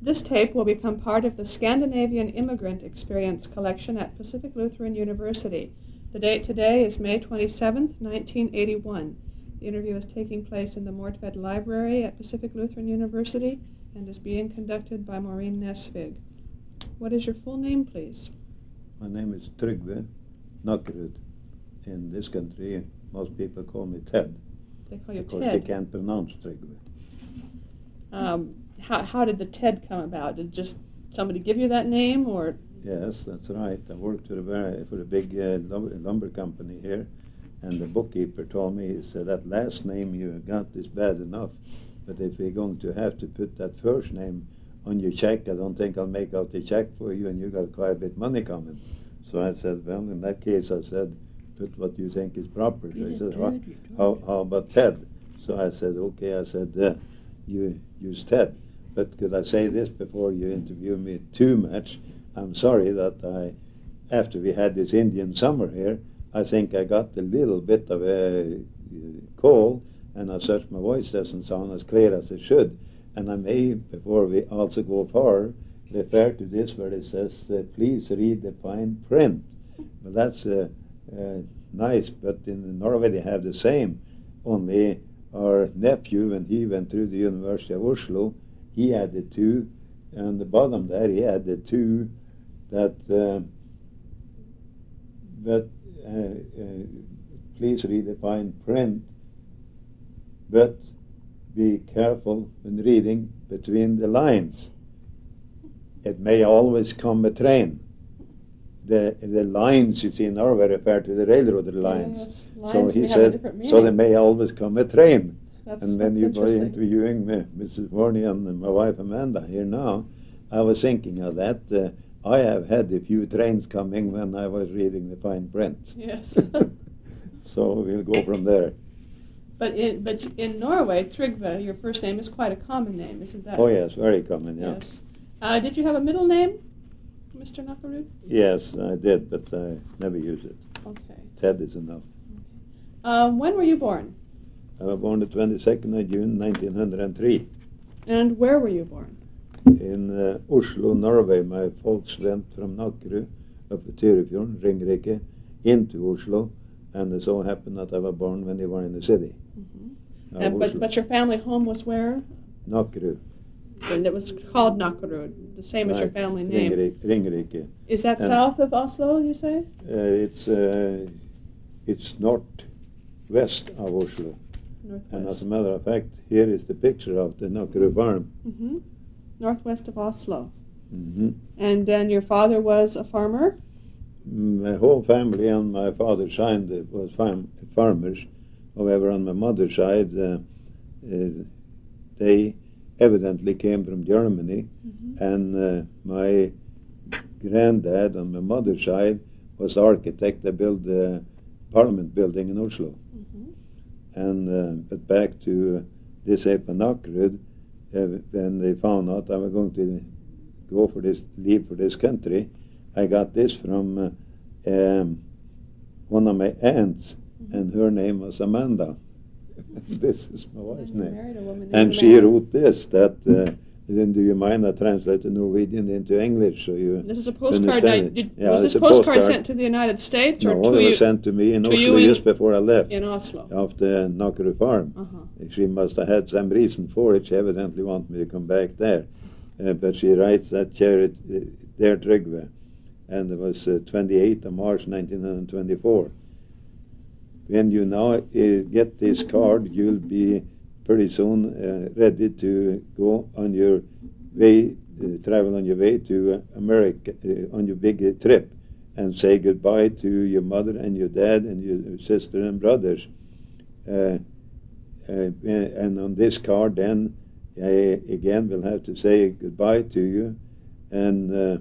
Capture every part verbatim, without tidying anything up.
This tape will become part of the Scandinavian Immigrant Experience collection at Pacific Lutheran University. The date today is May twenty-seventh, nineteen eighty-one. The interview is taking place in the Mortved Library at Pacific Lutheran University and is being conducted by Maureen Nesvig. What is your full name, please? My name is Trygve Nakkerud. In this country, most people call me Ted. They call you because Ted. they can't pronounce Trygve. Um, how, how did the Ted come about? Did just somebody give you that name, or? Yes, that's right. I worked for a, very, for a big uh, lumber, lumber company here, and the bookkeeper told me, he said, that last name you got is bad enough, but if we're going to have to put that first name on your check, I don't think I'll make out the check for you, and you got quite a bit of money coming. So I said, well, in that case, I said, put what you think is proper. So he said, how, how, how about Ted? So I said, okay, I said, uh, you use Ted. But could I say this before you interview me too much? I'm sorry that I, after we had this Indian summer here, I think I got a little bit of a cold, and as such my voice doesn't sound as clear as it should. And I may, before we also go far, refer to this where it says, uh, please read the fine print. Well, that's uh, uh, nice, but in Norway they have the same. Only our nephew, when he went through the University of Oslo, he had the two, and the bottom there he had the two that, uh, that uh, uh, please read the fine print, but be careful when reading between the lines. It may always come a train. The the lines you see in Norway refer to the railroad lines. Yes, lines so he may have a said, different meaning. so there may always come a train. That's, and when that's you were interesting. interviewing me, Missus Warney and my wife Amanda here now, I was thinking of that. Uh, I have had a few trains coming when I was reading the fine print. Yes. So we'll go from there. But in but in Norway, Trygve, your first name, is quite a common name, isn't that? Oh yes, very common, yeah. Yes. Uh, did you have a middle name, Mister Nakkerud? Yes, I did, but I never use it. Okay. Ted is enough. Um, when were you born? I was born the twenty-second of June, nineteen oh three. And where were you born? In uh, Oslo, Norway. My folks went from Nakkerud up to Tyrifjorden, Ringerike, into Oslo, and it so happened that I was born when they were in the city. Mm-hmm. Uh, And, but, Oslo. but your family home was where? Nakkerud. And it was called Nakkerud, the same as your Right. family name. Ringerike. Ringerike. Is that And- south of Oslo, you say? Uh, it's uh, it's northwest of Oslo. Northwest. And as a matter of fact, here is the picture of the Nakkerud farm. Mm-hmm. Northwest of Oslo. Mm-hmm. And then your father was a farmer? My whole family on my father's side uh, was farm, farmers. However, on my mother's side, uh, uh, they evidently came from Germany, Mm-hmm. and uh, my granddad on my mother's side was the architect that built the Parliament building in Oslo. Mm-hmm. And uh, but back to uh, this Nakkerud, uh, when they found out I was going to go for this, leave for this country, I got this from uh, um, one of my aunts, Mm-hmm. and her name was Amanda. This is my wife's And you name. married a woman named And she Amanda. wrote this, that, uh, then do you mind I translate the Norwegian into English so you This is a postcard. understand Now, it? did, Yeah, was this it's a postcard, postcard. sent to the United States or No, to it you was sent to me in to Oslo you in- just before I left, in Oslo? after Nakkerud farm. Uh-huh. She must have had some reason for it. She evidently wanted me to come back there. Uh, but she writes that Jared, uh, there Trygve, and it was uh, twenty-eighth of March nineteen twenty-four. When you now uh, get this card, you'll be pretty soon uh, ready to go on your way, uh, travel on your way to uh, America, uh, on your big uh, trip, and say goodbye to your mother and your dad and your sister and brothers. Uh, uh, and on this card, then, I again will have to say goodbye to you, and uh,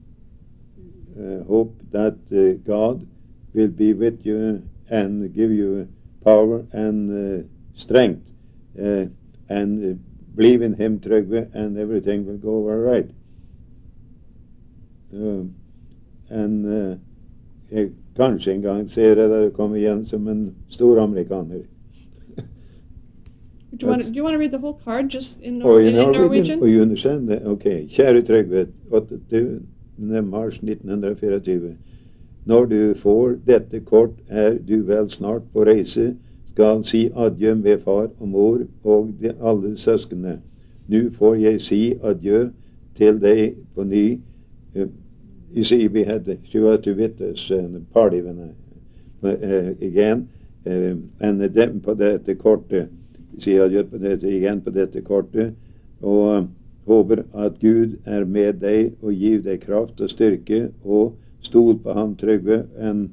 uh, hope that uh, God will be with you and give you power and uh, strength, uh, and uh, believe in Him, Trygve, and everything will go all right. Uh, and uh, jeg kanskje en gang ser jeg dere komme igjen som en stor amerikaner. Do you, want to, do you want to read the whole card just in, Oh, Nor- in in, in Norwegian? Norwegian? Oh, you understand that? Okay. Kjære Trygve, åttende mars nitten tjuefire. Når du får dette kort, er du vel snart på reise, skal si adjø ved far og mor og de alle søskene. Nå får jeg si adjø til deg på ny. Uh, you see, we had, she was to with us in the party when I, uh, again, uh, and dem på dette kortet, si adjø på dette, igjen på dette kortet, og uh, håper at Gud er med deg og gir deg kraft og styrke, og stol på ham, Trygve, en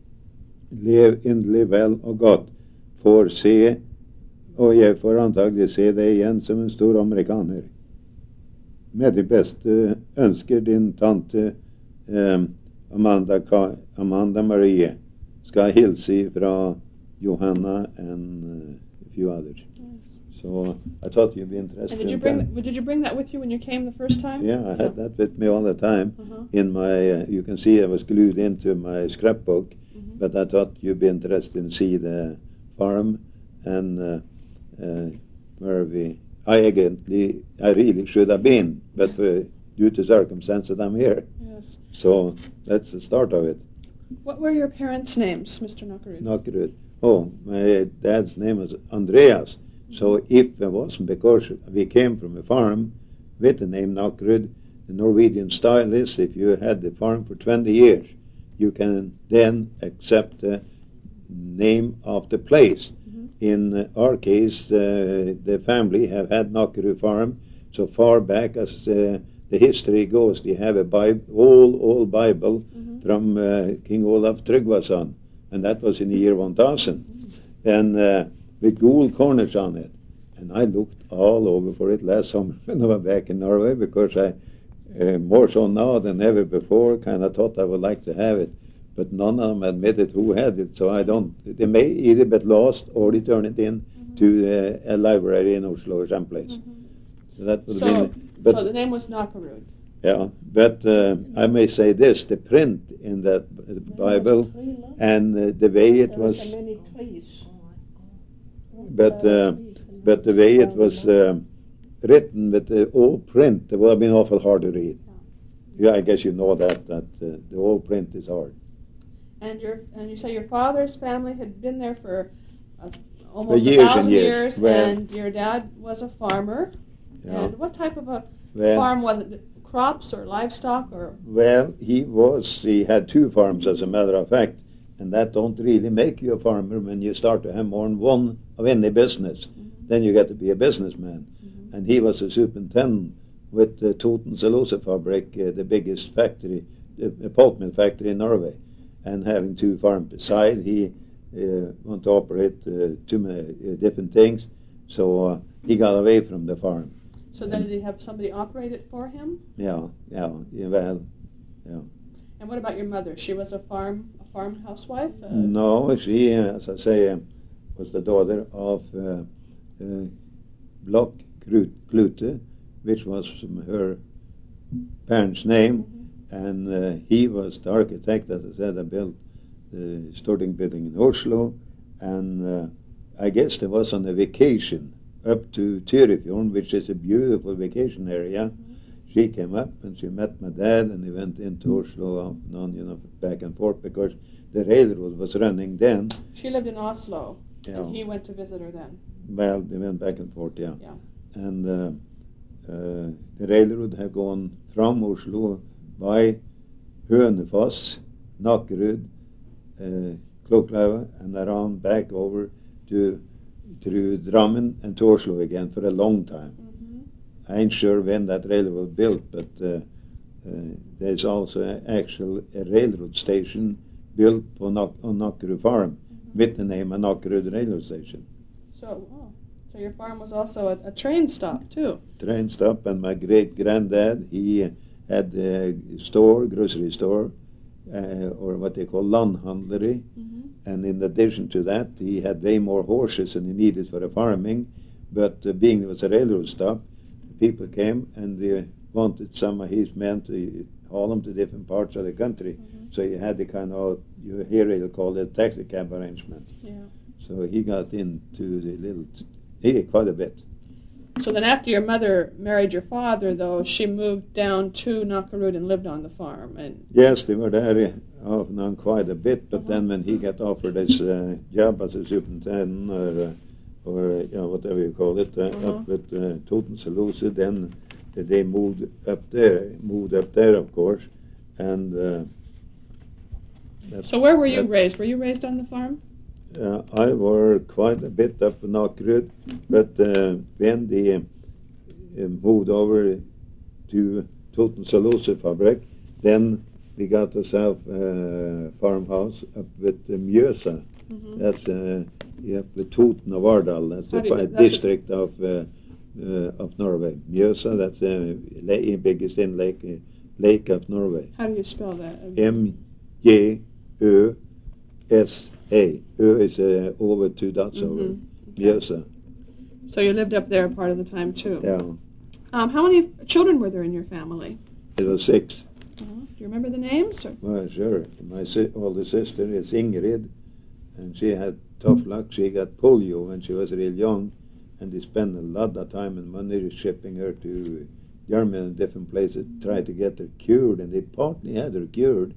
lev inderlig vel og godt. Får se, og jeg får antagelig se deg igjen som en stor amerikaner. Med de beste ønsker din tante eh, Amanda, Amanda Marie skal hilse fra Johanna and uh, a few others. Nice. So I thought you'd be interested. And did you in bring that. did you bring that with you when you came the first time? Yeah, I had that with me all the time. Uh-huh. In my, uh, you can see I was glued into my scrapbook, mm-hmm. but I thought you'd be interested in see the farm and uh, uh, where we. I actually, I really should have been, but uh, due to circumstances, I'm here. Yes. So that's the start of it. What were your parents' names, Mister Nockerud? Nockerud. Oh, my dad's name was Andreas. So if it wasn't because we came from a farm with the name Nockerud, the Norwegian style is if you had the farm for twenty years, you can then accept the name of the place. In our case, uh, the family have had Nockerud farm so far back as uh, the history goes. They have a Bible, old, old Bible mm-hmm. from uh, King Olaf Tryggvason, and that was in the year one thousand, mm-hmm. and uh, with gold corners on it. And I looked all over for it last summer when I was back in Norway, because I, uh, more so now than ever before, kind of thought I would like to have it. But none of them admitted who had it, so I don't. They may either be lost or they turn it in mm-hmm. to uh, a library in Oslo or someplace. Mm-hmm. So that would so, have been. But, so the name was Nockerud. Yeah, but uh, I may say this: the print in that Bible and uh, the way it was. But uh, but the way it was uh, written with the old print, it would have been awful hard to read. Yeah, I guess you know that that uh, the old print is hard. And your and you say your father's family had been there for uh, almost for years a thousand and years, years well, and your dad was a farmer. Yeah. And what type of a well, farm was it? Crops or livestock or? Well, he was. He had two farms, as a matter of fact, and that don't really make you a farmer when you start to have more than one of any business. Mm-hmm. Then you get to be a businessman, mm-hmm. and he was a superintendent with uh, Toten Cellulosefabrik, uh, the biggest factory, uh, pulp mill factory in Norway. And having two farms beside, he uh, wanted to operate uh, two uh, different things, so uh, he got away from the farm. So then did he have somebody operate it for him? Yeah, yeah, yeah, well, yeah. And what about your mother? She was a farm a farm housewife? Uh, no, she, uh, as I say, uh, was the daughter of uh, uh, Bloch Klute, which was her parents' name. Mm-hmm. And uh, he was the architect, as I said. I built the Storting building in Oslo, and uh, I guess there was on a vacation up to Tyrifjorden, which is a beautiful vacation area. Mm-hmm. She came up and she met my dad, and he went into Oslo off and on, you know, back and forth, because the railroad was running then. She lived in Oslo, yeah. And he went to visit her then. Well, they went back and forth, yeah. Yeah. And uh, uh, the railroad had gone from Oslo by Hønefoss, Nockerud, uh, Klokklauga, and around back over to through Drammen and to Oslo again for a long time. Mm-hmm. I ain't sure when that railroad was built, but uh, uh, there's also an actual a railroad station built on, Nok- on Nockerud Farm, mm-hmm. with the name of Nockerud Railroad Station. So, oh, so your farm was also a, a train stop too. Train stop, and my great granddad, he uh, had a store, grocery store, uh, or what they call landhandleri. Mm-hmm. And in addition to that, he had way more horses than he needed for the farming. But uh, being it was a railroad stop, people came and they wanted some of his men to haul them to different parts of the country. Mm-hmm. So you had the kind of, you hear they'll call it taxi cab arrangement. Yeah. So he got into the little he quite a bit. So then after your mother married your father, though, she moved down to Knockaroot and lived on the farm. And Yes, they were there off and on quite a bit, but Uh-huh. then when he got offered his uh, job as a superintendent or, uh, or uh, you know, whatever you call it, uh, Uh-huh. up with uh, Toten Salusa, then they moved up there, moved up there, of course, and uh, that's, so where were you that- raised? Were you raised on the farm? Uh, I were quite a bit up in Knockaroot, but uh, when they uh, moved over to Toten Salusa Fabrik, then we got ourselves a farmhouse up with uh, Mjøsa. Mm-hmm. That's uh, yeah, the Toten of Ardal. That's How the do you- fi- that's a- district of uh, uh, of Norway. Mjøsa, that's the uh, biggest in lake uh, lake of Norway. How do you spell that? M J Ö S A. Ö is uh, over two dots over. Mhm. Okay. Mjøsa. So you lived up there part of the time, too. Yeah, Um, how many children were there in your family? it was six. Uh, do you remember the names? Or? Well, sure. My si- older sister is Ingrid, and she had tough luck. She got polio when she was real young, and they spent a lot of time and money shipping her to Germany and different places, try to get her cured, and they partly had her cured.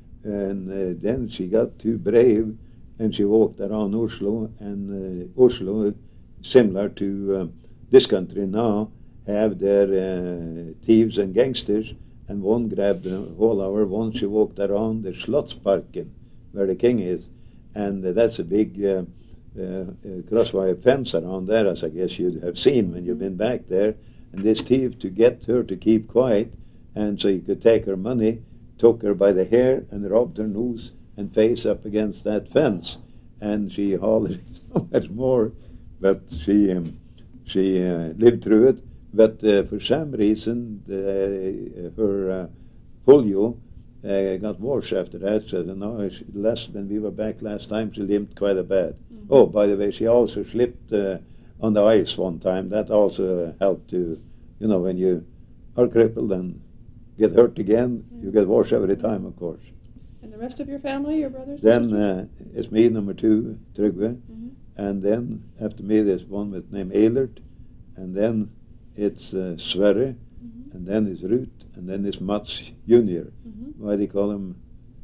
And uh, then she got too brave, and she walked around Oslo, and uh, Oslo, similar to um, this country now, have their uh, thieves and gangsters, and one grabbed the whole hour. One she walked around the Slottsparken, where the king is, and uh, that's a big uh, uh, uh, crosswire fence around there, as I guess you'd have seen when you've been back there. And this thief, to get her to keep quiet, and so he could take her money, took her by the hair and rubbed her nose and face up against that fence, and she hollered so much more, but she um, she uh, lived through it. But uh, for some reason, the, her uh, polio uh, got worse after that. So no, she, less when we were back last time, she limped quite a bad. Mm-hmm. Oh, by the way, she also slipped uh, on the ice one time. That also uh, helped to, you know, when you are crippled and get hurt again, Mm-hmm. you get worse every time, of course. And the rest of your family, your brothers? and Then sisters? uh, it's me, number two, Trygve, Mhm. and then after me there's one with name Eilert, and then it's uh, Sverre, Mhm. and then it's Ruth, and then it's Mats Junior. Mhm. Why they call him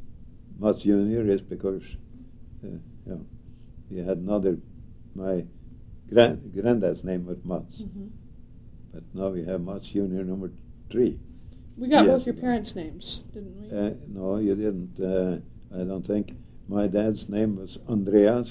Mats Junior is because, uh, you know, he had another, my grand, granddad's name was Mats, Mhm. but now we have Mats Junior number three. We got Yes. both your parents' names, didn't we? Uh, no, you didn't, uh, I don't think. My dad's name was Andreas,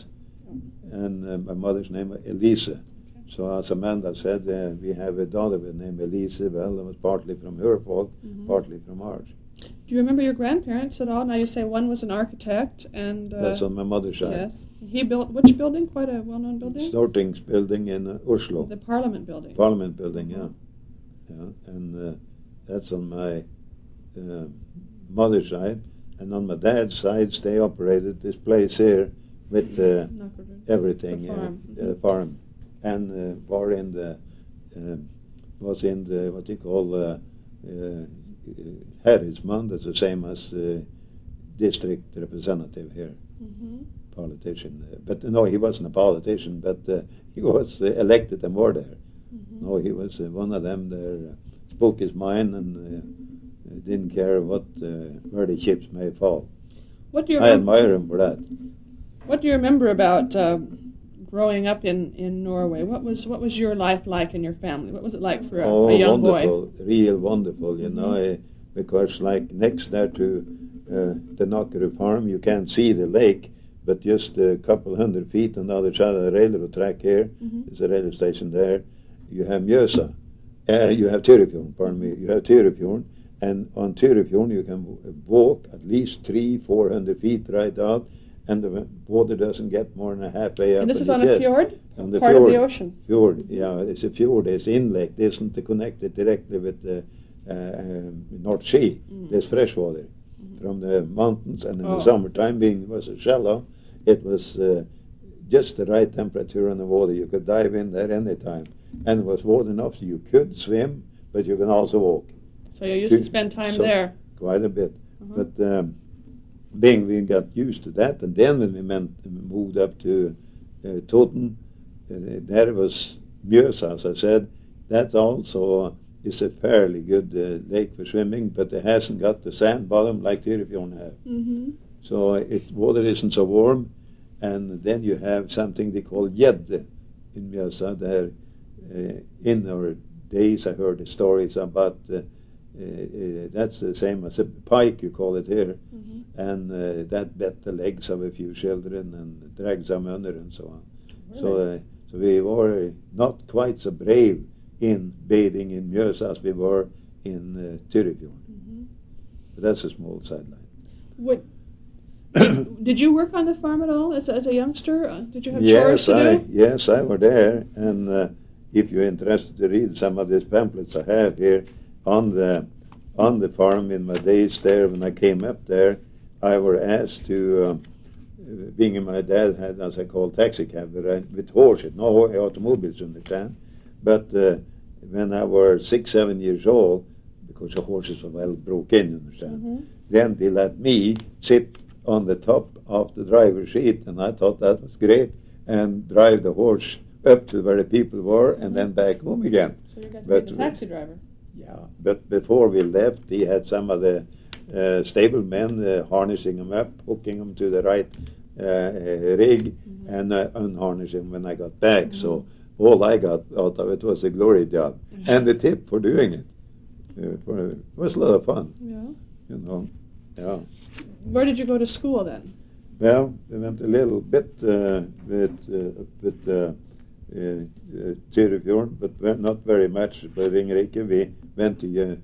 and uh, my mother's name was Elise. So as Amanda said, uh, we have a daughter with the name Elise. Well, it was partly from her fault, Mhm. partly from ours. Do you remember your grandparents at all? Now you say one was an architect, and uh, That's on my mother's side. yes, he built which building? Quite a well-known building. Storting's building in uh, Oslo. The Parliament building. Parliament building, yeah. Yeah, and uh, that's on my uh, mother's side. And on my dad's side, they operated this place here with uh, Knockaroot. everything, The farm. Uh, uh, farm, and uh, were in the uh, was in the what you call uh, uh, Herredsmann. That's the same as uh, district representative here, Mhm. politician. Uh, but no, he wasn't a politician, but uh, he was uh, elected and more there. Mhm. No, he was uh, one of them that uh, spoke his mind and uh, didn't care what uh, where the chips may fall. What do you I remember, admire him for that. What do you remember about uh, growing up in, in Norway? What was what was your life like in your family? What was it like for a, Oh, a young boy? wonderful, real wonderful, you know, uh, because like next there to uh, the Knockaroot farm, you can't see the lake, but just a couple hundred feet on the other side of the railroad track here, Mhm. there's a railway station there, you have Mjøsa, uh, you have Tyrifjorden, pardon me, you have Tyrifjorden, and on Tyrifjorden you can w- walk at least three, four hundred feet right out, and the water doesn't get more than a half way up. And this in is the on a chest. fjord, On the part of the fjord. ocean. Fjord, yeah, it's a fjord. It's inlet. It isn't connected directly with the uh, um, North Sea. Mm. There's fresh water from the mountains, and in Oh. the summertime, being it was so shallow, it was uh, just the right temperature on the water. You could dive in there any time, and it was water enough so you could swim, but you can also walk So you used To- to spend time so- there. quite a bit. Uh-huh. But um, being we got used to that, and then when we meant, moved up to uh, Toten, uh, there was Mjøsa, as I said, that also is a fairly good uh, lake for swimming, but it hasn't got the sand bottom like Tyrifjorden have. Mm-hmm. So it water isn't so warm, and then you have something they call gjedde in Mjøsa. There, uh, in our days, I heard the stories about uh, uh, uh, that's the same as a pike, you call it here, Mm-hmm. and uh, that bet the legs of a few children and dragged them under and so on. Really? So, uh, so we were not quite so brave in bathing in Mjøsa as we were in uh, Tyrifjorden. Mm-hmm. But that's a small sideline. What, did, did you work on the farm at all as, as a youngster? Uh, did you have chores Yes, to I do? yes I were there, and uh, if you're interested to read some of these pamphlets I have here on the on the farm in my days there when I came up there, I were asked to, um, being my dad had, as I call, taxi cab with, with horses, no automobiles, understand. But uh, when I was six, seven years old, because the horses were well broke in, understand, Mm-hmm. then they let me sit on the top of the driver's seat, and I thought that was great, and drive the horse up to where the people were, and then back home again. So you got to But- be the taxi driver. Yeah, but before we left, he had some of the uh, stable men uh, harnessing them up, hooking them to the right uh, uh, rig, Mm-hmm. and uh, unharnessing when I got back. Mhm. So all I got out of it was a glory job, Mhm. and the tip for doing it. Uh, for, it was a lot of fun, Yeah. you know. Yeah. Where did you go to school then? Well, we went a little bit uh, with uh, with uh, uh, uh, Tyrifjorden, but ve- not very much. But Ringerike, we went to uh,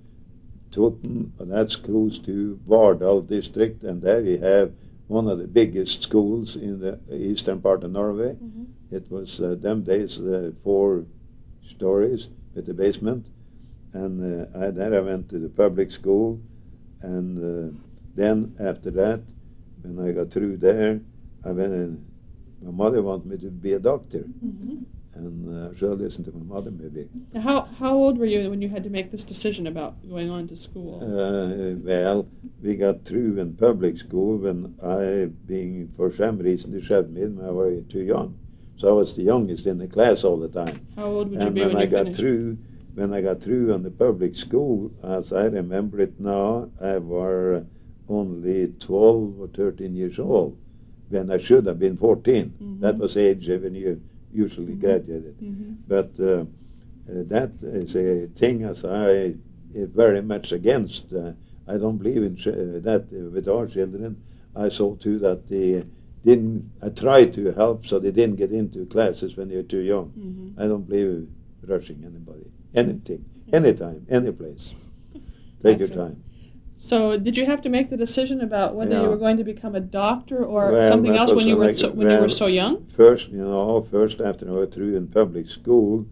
Toten, and that's close to Vardal district, and there you have one of the biggest schools in the eastern part of Norway. Mm-hmm. It was uh, them days uh, four stories with the basement, and uh, I, there I went to the public school, and uh, then after that, when I got through there, I went in. My mother wanted me to be a doctor, Mm-hmm. and uh, I should listen to my mother maybe. Now, how how old were you when you had to make this decision about going on to school? Uh, well, we got through in public school when I, being for some reason, they shoved me in when I was too young. So I was the youngest in the class all the time. How old would you And be when when I you got finished? through, when I got through on the public school, as I remember it now, I was only twelve or thirteen years old, when I should have been fourteen. Mhm. That was age when you usually Mhm. graduated. Mm-hmm. But uh, uh, that is a thing as I is very much against. Uh, I don't believe in ch- uh, that uh, with our children. I saw too that they didn't. I tried to help so they didn't get into classes when they're too young. Mm-hmm. I don't believe in rushing anybody, anything, anytime, any place. Take I your see. time. So, did you have to make the decision about whether Yeah. you were going to become a doctor or Well, something that else was when you a were like- so, when you were well, so young? First, you know, first after I was through in public school,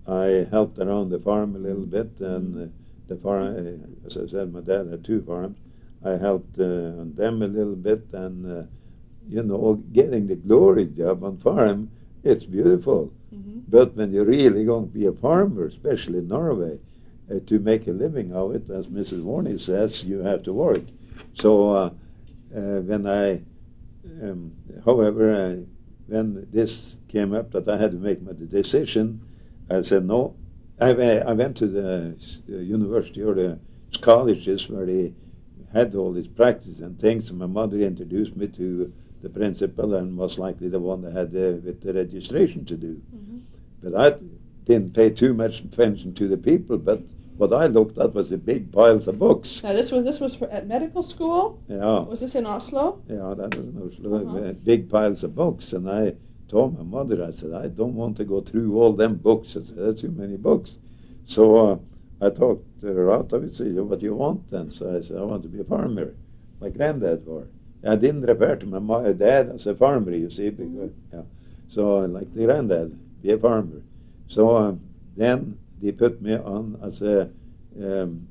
I helped around the farm a little bit, and uh, the farm, uh, as I said, my dad had two farms. I helped uh, on them a little bit, and uh, you know, getting the glory job on farm, it's beautiful. Mm-hmm. But when you're really going to be a farmer, especially in Norway, uh, to make a living of it, as Missus Warney says, you have to work. So uh, uh, when I, um, however, I, when this came up that I had to make my decision, I said no. I, I went to the uh, university or the colleges where they had all this practice and things, and my mother introduced me to the principal and most likely the one that had the, with the registration to do. Mm-hmm. But I didn't pay too much attention to the people, but what I looked at was the big piles of books. Now, this was this was for, at medical school. Yeah, Was this in Oslo? yeah, that was no slow, Uh-huh. uh, big piles of books. And I told my mother, I said, I don't want to go through all them books. I said, that's too many books. So uh, I talked her out of it, said, what do you want then? So I said, I want to be a farmer, like granddad was. I didn't refer to my mo- dad as a farmer, you see, because, yeah. So uh, like the granddad, be a farmer. So um, then they put me on as a um,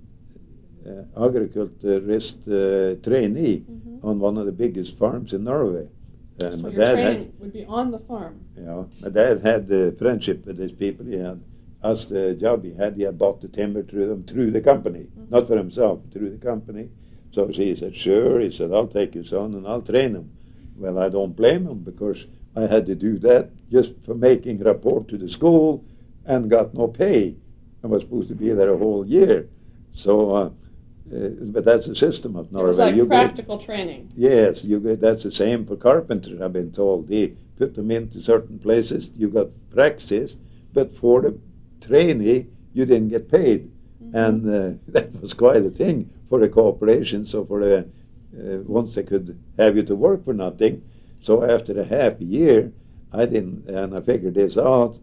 uh, agriculturist uh, trainee Mm-hmm. on one of the biggest farms in Norway. Uh, So my your dad training had, would be on the farm. yeah, my dad had the friendship with these people. He had, as the job he had, he had bought the timber through them through the company, Mhm. not for himself, through the company. So she said, sure. He said, I'll take your son and I'll train him. Well, I don't blame him because I had to do that just for making rapport to the school, and got no pay. I was supposed to be there a whole year. So, uh, uh, but that's the system of Norway. It was like you practical go, training. Yes, you go, that's the same for carpenters, I've been told. They put them into certain places, you got practice, but for the trainee, you didn't get paid. Mm-hmm. And uh, that was quite a thing for the corporation. So for the, uh, once they could have you to work for nothing. So after a half year, I didn't, and I figured this out,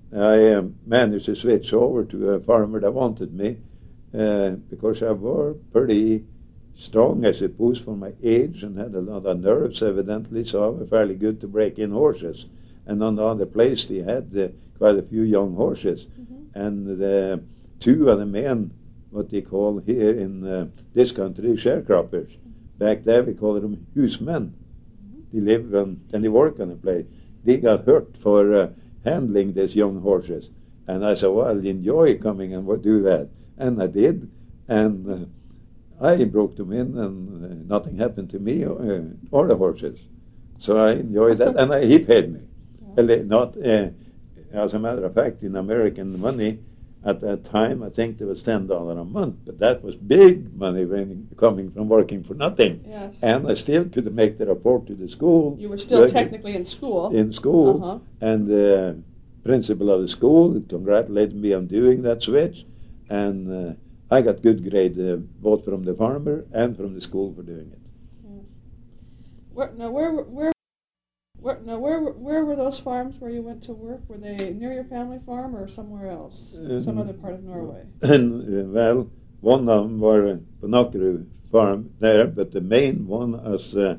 I um, managed to switch over to a farmer that wanted me uh, because I was pretty strong, I suppose, for my age and had a lot of nerves, evidently, so I was fairly good to break in horses. And on the other place, they had uh, quite a few young horses. Mm-hmm. And the two of the men, what they call here in uh, this country, sharecroppers. Mm-hmm. Back there, we call them husmen. Mm-hmm. They live on, and they work on the place. They got hurt for uh, handling these young horses. And I said, well, I'll enjoy coming and do that. And I did. And uh, I broke them in, and uh, nothing happened to me or, uh, or the horses. So I enjoyed that, and I, he paid me. Yeah. Well, not, uh, as a matter of fact, in American money, at that time, I think there was ten dollars a month, but that was big money when coming from working for nothing. Yes. And I still could make the report to the school. You were still technically in school. In school. Uh-huh. And the principal of the school congratulated me on doing that switch. And uh, I got good grade uh, both from the farmer and from the school for doing it. Yes. Where, now, where, where, where, now, where, where were those farms where you went to work? Were they near your family farm or somewhere else, um, some other part of Norway? And, uh, well, one of them were på Nockerud farm there, but the main one, as uh,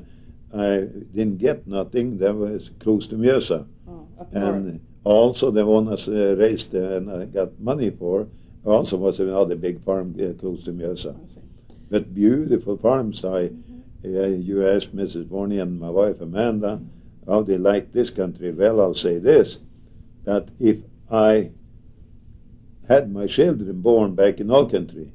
I didn't get nothing, that was close to Mjøsa. Oh, up and north. Also the one I uh, raised uh, and I got money for also was another big farm uh, close to Mjøsa. But beautiful farms. I, mm-hmm. uh, you asked Missus Vorney and my wife Amanda how they like this country. Well, I'll say this, that if I had my children born back in our country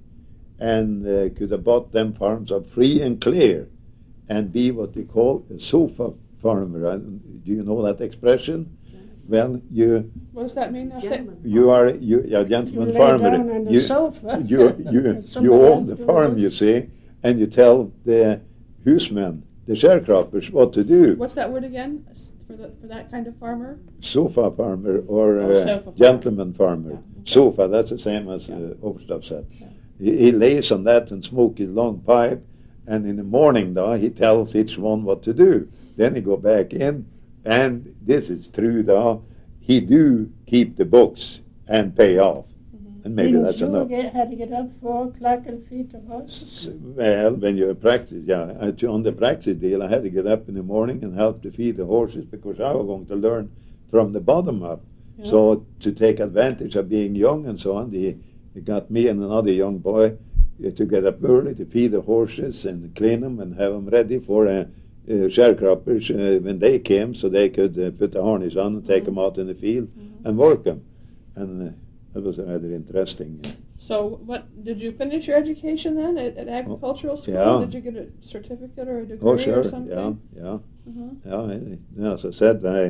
and uh, could have bought them farms up free and clear and be what they call a sofa farmer. Uh, do you know that expression? Well, you. What does that mean? Now, say, you are you, a gentleman you farmer. Lay down on the you, sofa. you you you own the farm, you see, and you tell the husmen, the sharecroppers, what to do. What's that word again for the, for that kind of farmer? Sofa farmer or oh, uh, sofa farmer. Gentleman farmer. Yeah, okay. Sofa, that's the same as yeah. uh, Overstuff said. Yeah. He, he lays on that and smokes his long pipe, and in the morning, though, he tells each one what to do. Then he go back in, and this is true, though. He do keep the books and pay off. Mm-hmm. And maybe Didn't that's you enough. Get, had to get up four o'clock and feed the horses? Well, when you're practice, yeah. I, on the practice deal, I had to get up in the morning and help to feed the horses because I was going to learn from the bottom up. Yeah. So to take advantage of being young and so on, they, they got me and another young boy uh, to get up early to feed the horses and clean them and have them ready for a uh, Uh, sharecroppers uh, when they came, so they could uh, put the harness on and take mm-hmm. them out in the field mm-hmm. and work them, and uh, that was rather interesting. Uh, so, what did you finish your education then at, at agricultural school? Yeah. Did you get a certificate or a degree oh, sure. or something? Yeah, yeah, uh-huh. yeah. I, as I said, I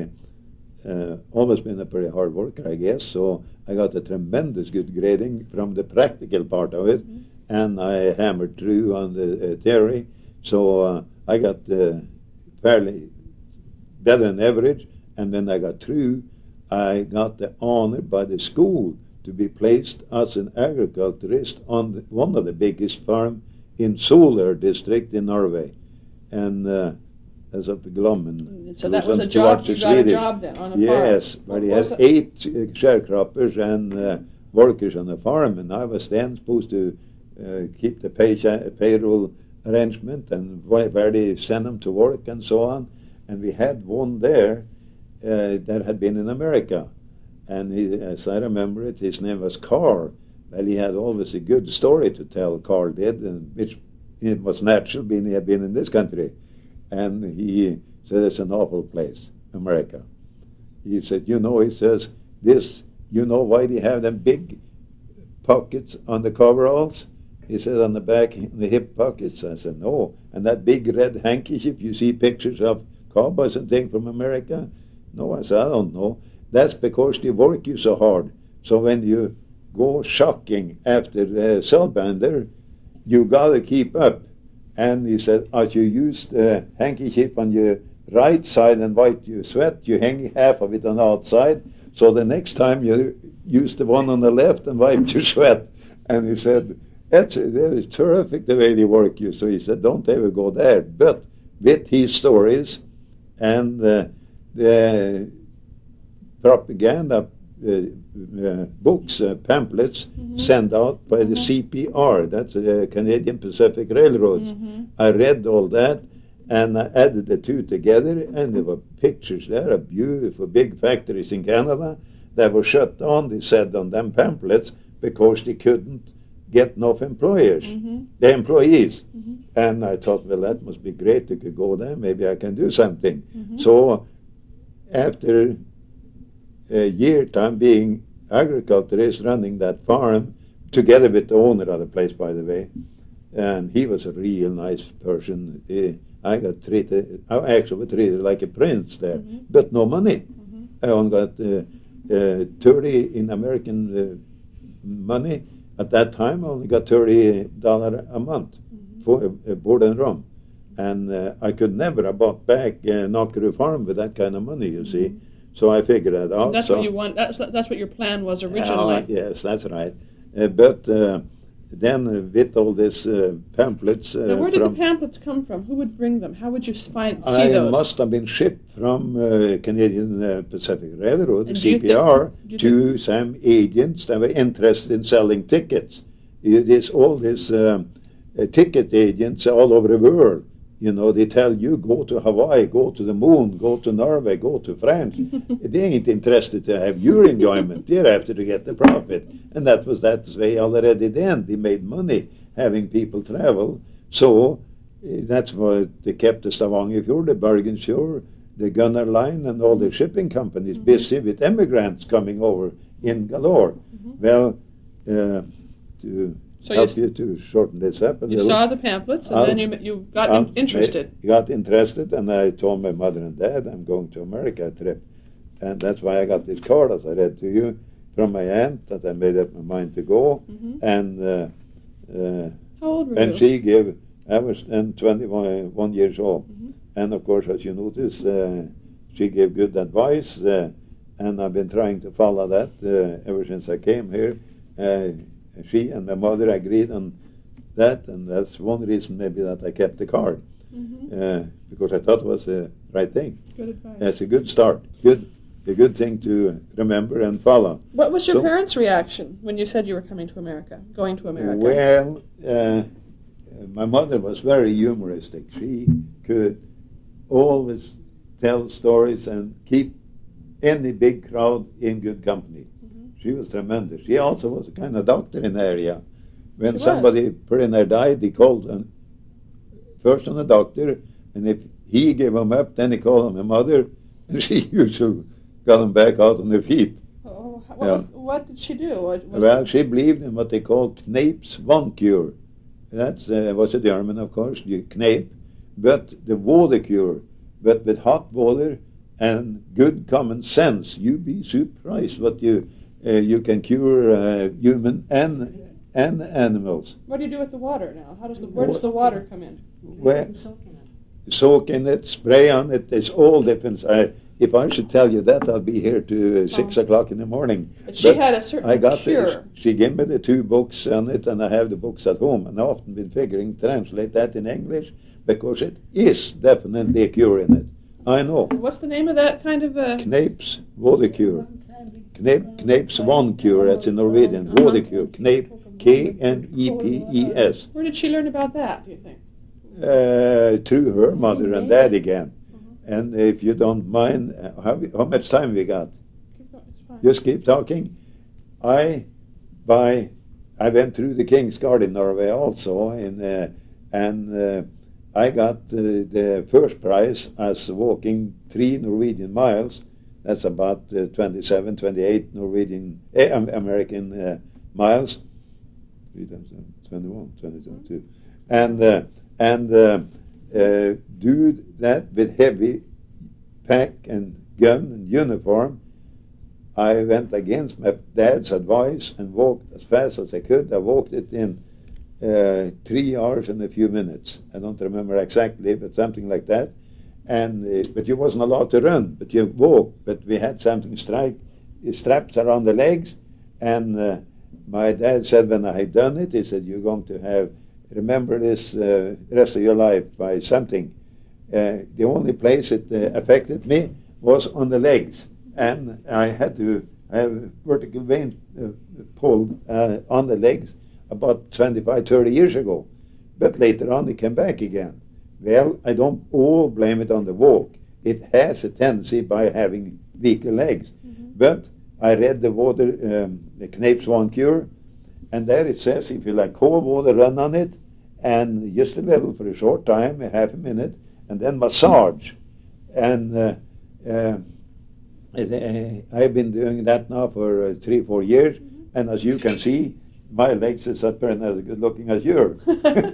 uh, always been a pretty hard worker, I guess. So I got a tremendous good grading from the practical part of it, mm-hmm. and I hammered through on the uh, theory. So. Uh, I got uh, fairly better than average, and when I got through, I got the honor by the school to be placed as an agriculturist on the, one of the biggest farms in Solar district in Norway, and uh, as up to Glommen. So that was a job. You got Swedish. a job then on a yes, farm. Yes, but he had eight uh, sharecroppers and uh, workers on the farm, and I was then supposed to uh, keep the pay payroll arrangement and where they send them to work and so on. And we had one there uh, that had been in America. And he, as I remember it, his name was Carl. Well, he had always a good story to tell, Carl did, and which it was natural being he had been in this country. And he said, it's an awful place, America. He said, you know, he says, this, you know why they have them big pockets on the coveralls? He said, on the back, in the hip pockets. I said, no. And that big red handkerchief, you see pictures of cowboys and things from America? No, I said, I don't know. That's because they work you so hard So when you go shocking after uh, Cellbander, you gotta keep up. And he said, as you use the handkerchief on your right side and wipe your sweat, you hang half of it on the outside. So the next time you use the one on the left and wipe your sweat. And he said, that's it was terrific the way they work you. So he said, don't ever go there. But with his stories and uh, the propaganda uh, uh, books, uh, pamphlets, mm-hmm. sent out by mm-hmm. the C P R, that's the Canadian Pacific Railroads. Mm-hmm. I read all that, and I added the two together, and there were pictures there of beautiful big factories in Canada that were shut down, they said, on them pamphlets because they couldn't get enough employers, mm-hmm. the employees. Mm-hmm. And I thought, well, that must be great. You could go there. Maybe I can do something. Mm-hmm. So after a year time being agriculturist, running that farm, together with the owner of the place, by the way, and he was a real nice person. He, I got treated, I actually was treated like a prince there, mm-hmm. but no money. Mm-hmm. I only got uh, uh, thirty in American uh, money. At that time, I only got thirty dollars a month mm-hmm. for a, a board and room. And uh, I could never have bought back uh, Knockeroo Farm with that kind of money, you mm-hmm. see. So I figured that out. And that's so, what you want. That's that's what your plan was originally. Uh, yes, that's right. Uh, but uh, then uh, with all these uh, pamphlets... Uh, now, where did from, the pamphlets come from? Who would bring them? How would you find, see I those? I must have been shipped from uh, Canadian uh, Pacific Railroad, the C P R, think, to some agents that were interested in selling tickets. It is all these um, uh, ticket agents all over the world. You know, they tell you, go to Hawaii, go to the moon, go to Norway, go to France. They ain't interested to have your enjoyment. They're after to get the profit. And that was that way already then. They made money having people travel. So uh, that's why they kept the Stavanger Fjord, the Bergen Shore, the Gunner Line, and all the shipping companies mm-hmm. busy with immigrants coming over in galore. Mm-hmm. Well, uh, to... So help you, you to shorten this up a you little. saw the pamphlets, and I'll, then you you got I'll, in, interested. I got interested, and I told my mother and dad I'm going to America trip, and that's why I got this card, as I read to you, from my aunt that I made up my mind to go. Mm-hmm. And uh, uh, how old were and you? she gave. I was then twenty-one one years old, mm-hmm. and of course, as you notice, uh, she gave good advice, uh, and I've been trying to follow that uh, ever since I came here. Uh, She and my mother agreed on that, and that's one reason maybe that I kept the card, mm-hmm. uh, because I thought it was the right thing. Good advice. It's a good start, good, a good thing to remember and follow. What was your so, parents' reaction when you said you were coming to America, going to America? Well, uh, my mother was very humoristic. She could always tell stories and keep any big crowd in good company. She was tremendous. She also was a kind of doctor in the area. When she somebody was. put in there died, he called him first on the doctor, and if he gave him up, then he called on my mother, and she usually got him back out on their feet. Oh, what, yeah. was, what did she do? What, well, she believed in what they call Kneipp's Wondcure. That uh, was a German, of course, the Kneipp, but the water cure, but with hot water and good common sense. You'd be surprised what you... Uh, you can cure uh, human and and animals. What do you do with the water now? How does the where does the water come in? Well, soak in it. Soak in it, spray on it. It's all different. I, if I should tell you that, I'll be here to uh, six oh. o'clock in the morning. But she but had a certain I got cure. The, she gave me the two books on it, and I have the books at home. And I've often been figuring to translate that in English because it is definitely a cure in it. I know. What's the name of that kind of a? Kneipp's water cure. Kneip, Kneipp's Wondcure, that's in Norwegian. Uh-huh. Water cure. Kneip, K N E P E S. Where did she learn about that, do you think? Uh, through her mother and dad again. Uh-huh. And if you don't mind, uh, how, how much time we got? Keep going, it's fine. Just keep talking. I, by, I went through the King's Guard in Norway also, in, uh, and uh, I got uh, the first prize as walking three Norwegian miles. That's about uh, twenty-seven, twenty-eight Norwegian, eh, American uh, miles. Three times seven, twenty-one, twenty-two. And, uh, and uh, uh, do that with heavy pack and gun and uniform I went against my dad's advice and walked as fast as I could. I walked it in uh, three hours and a few minutes. I don't remember exactly, but something like that. And uh, but you wasn't allowed to run, but you walked. But we had something strike, straps around the legs, and uh, my dad said when I had done it, he said, "You're going to have remember this uh, rest of your life by something." Uh, the only place it uh, affected me was on the legs, and I had to have vertical vein uh, pulled uh, on the legs about twenty-five, thirty years ago. But later on it came back again. Well, I don't all blame it on the walk. It has a tendency by having weaker legs. Mm-hmm. But I read the water, um, the Kneipp Swan Cure, and there it says if you like cold water, run on it, and just a little for a short time, a half a minute, and then massage. And uh, uh, I've been doing that now for uh, three, four years, mm-hmm. and as you can see, my legs is not as good looking as yours.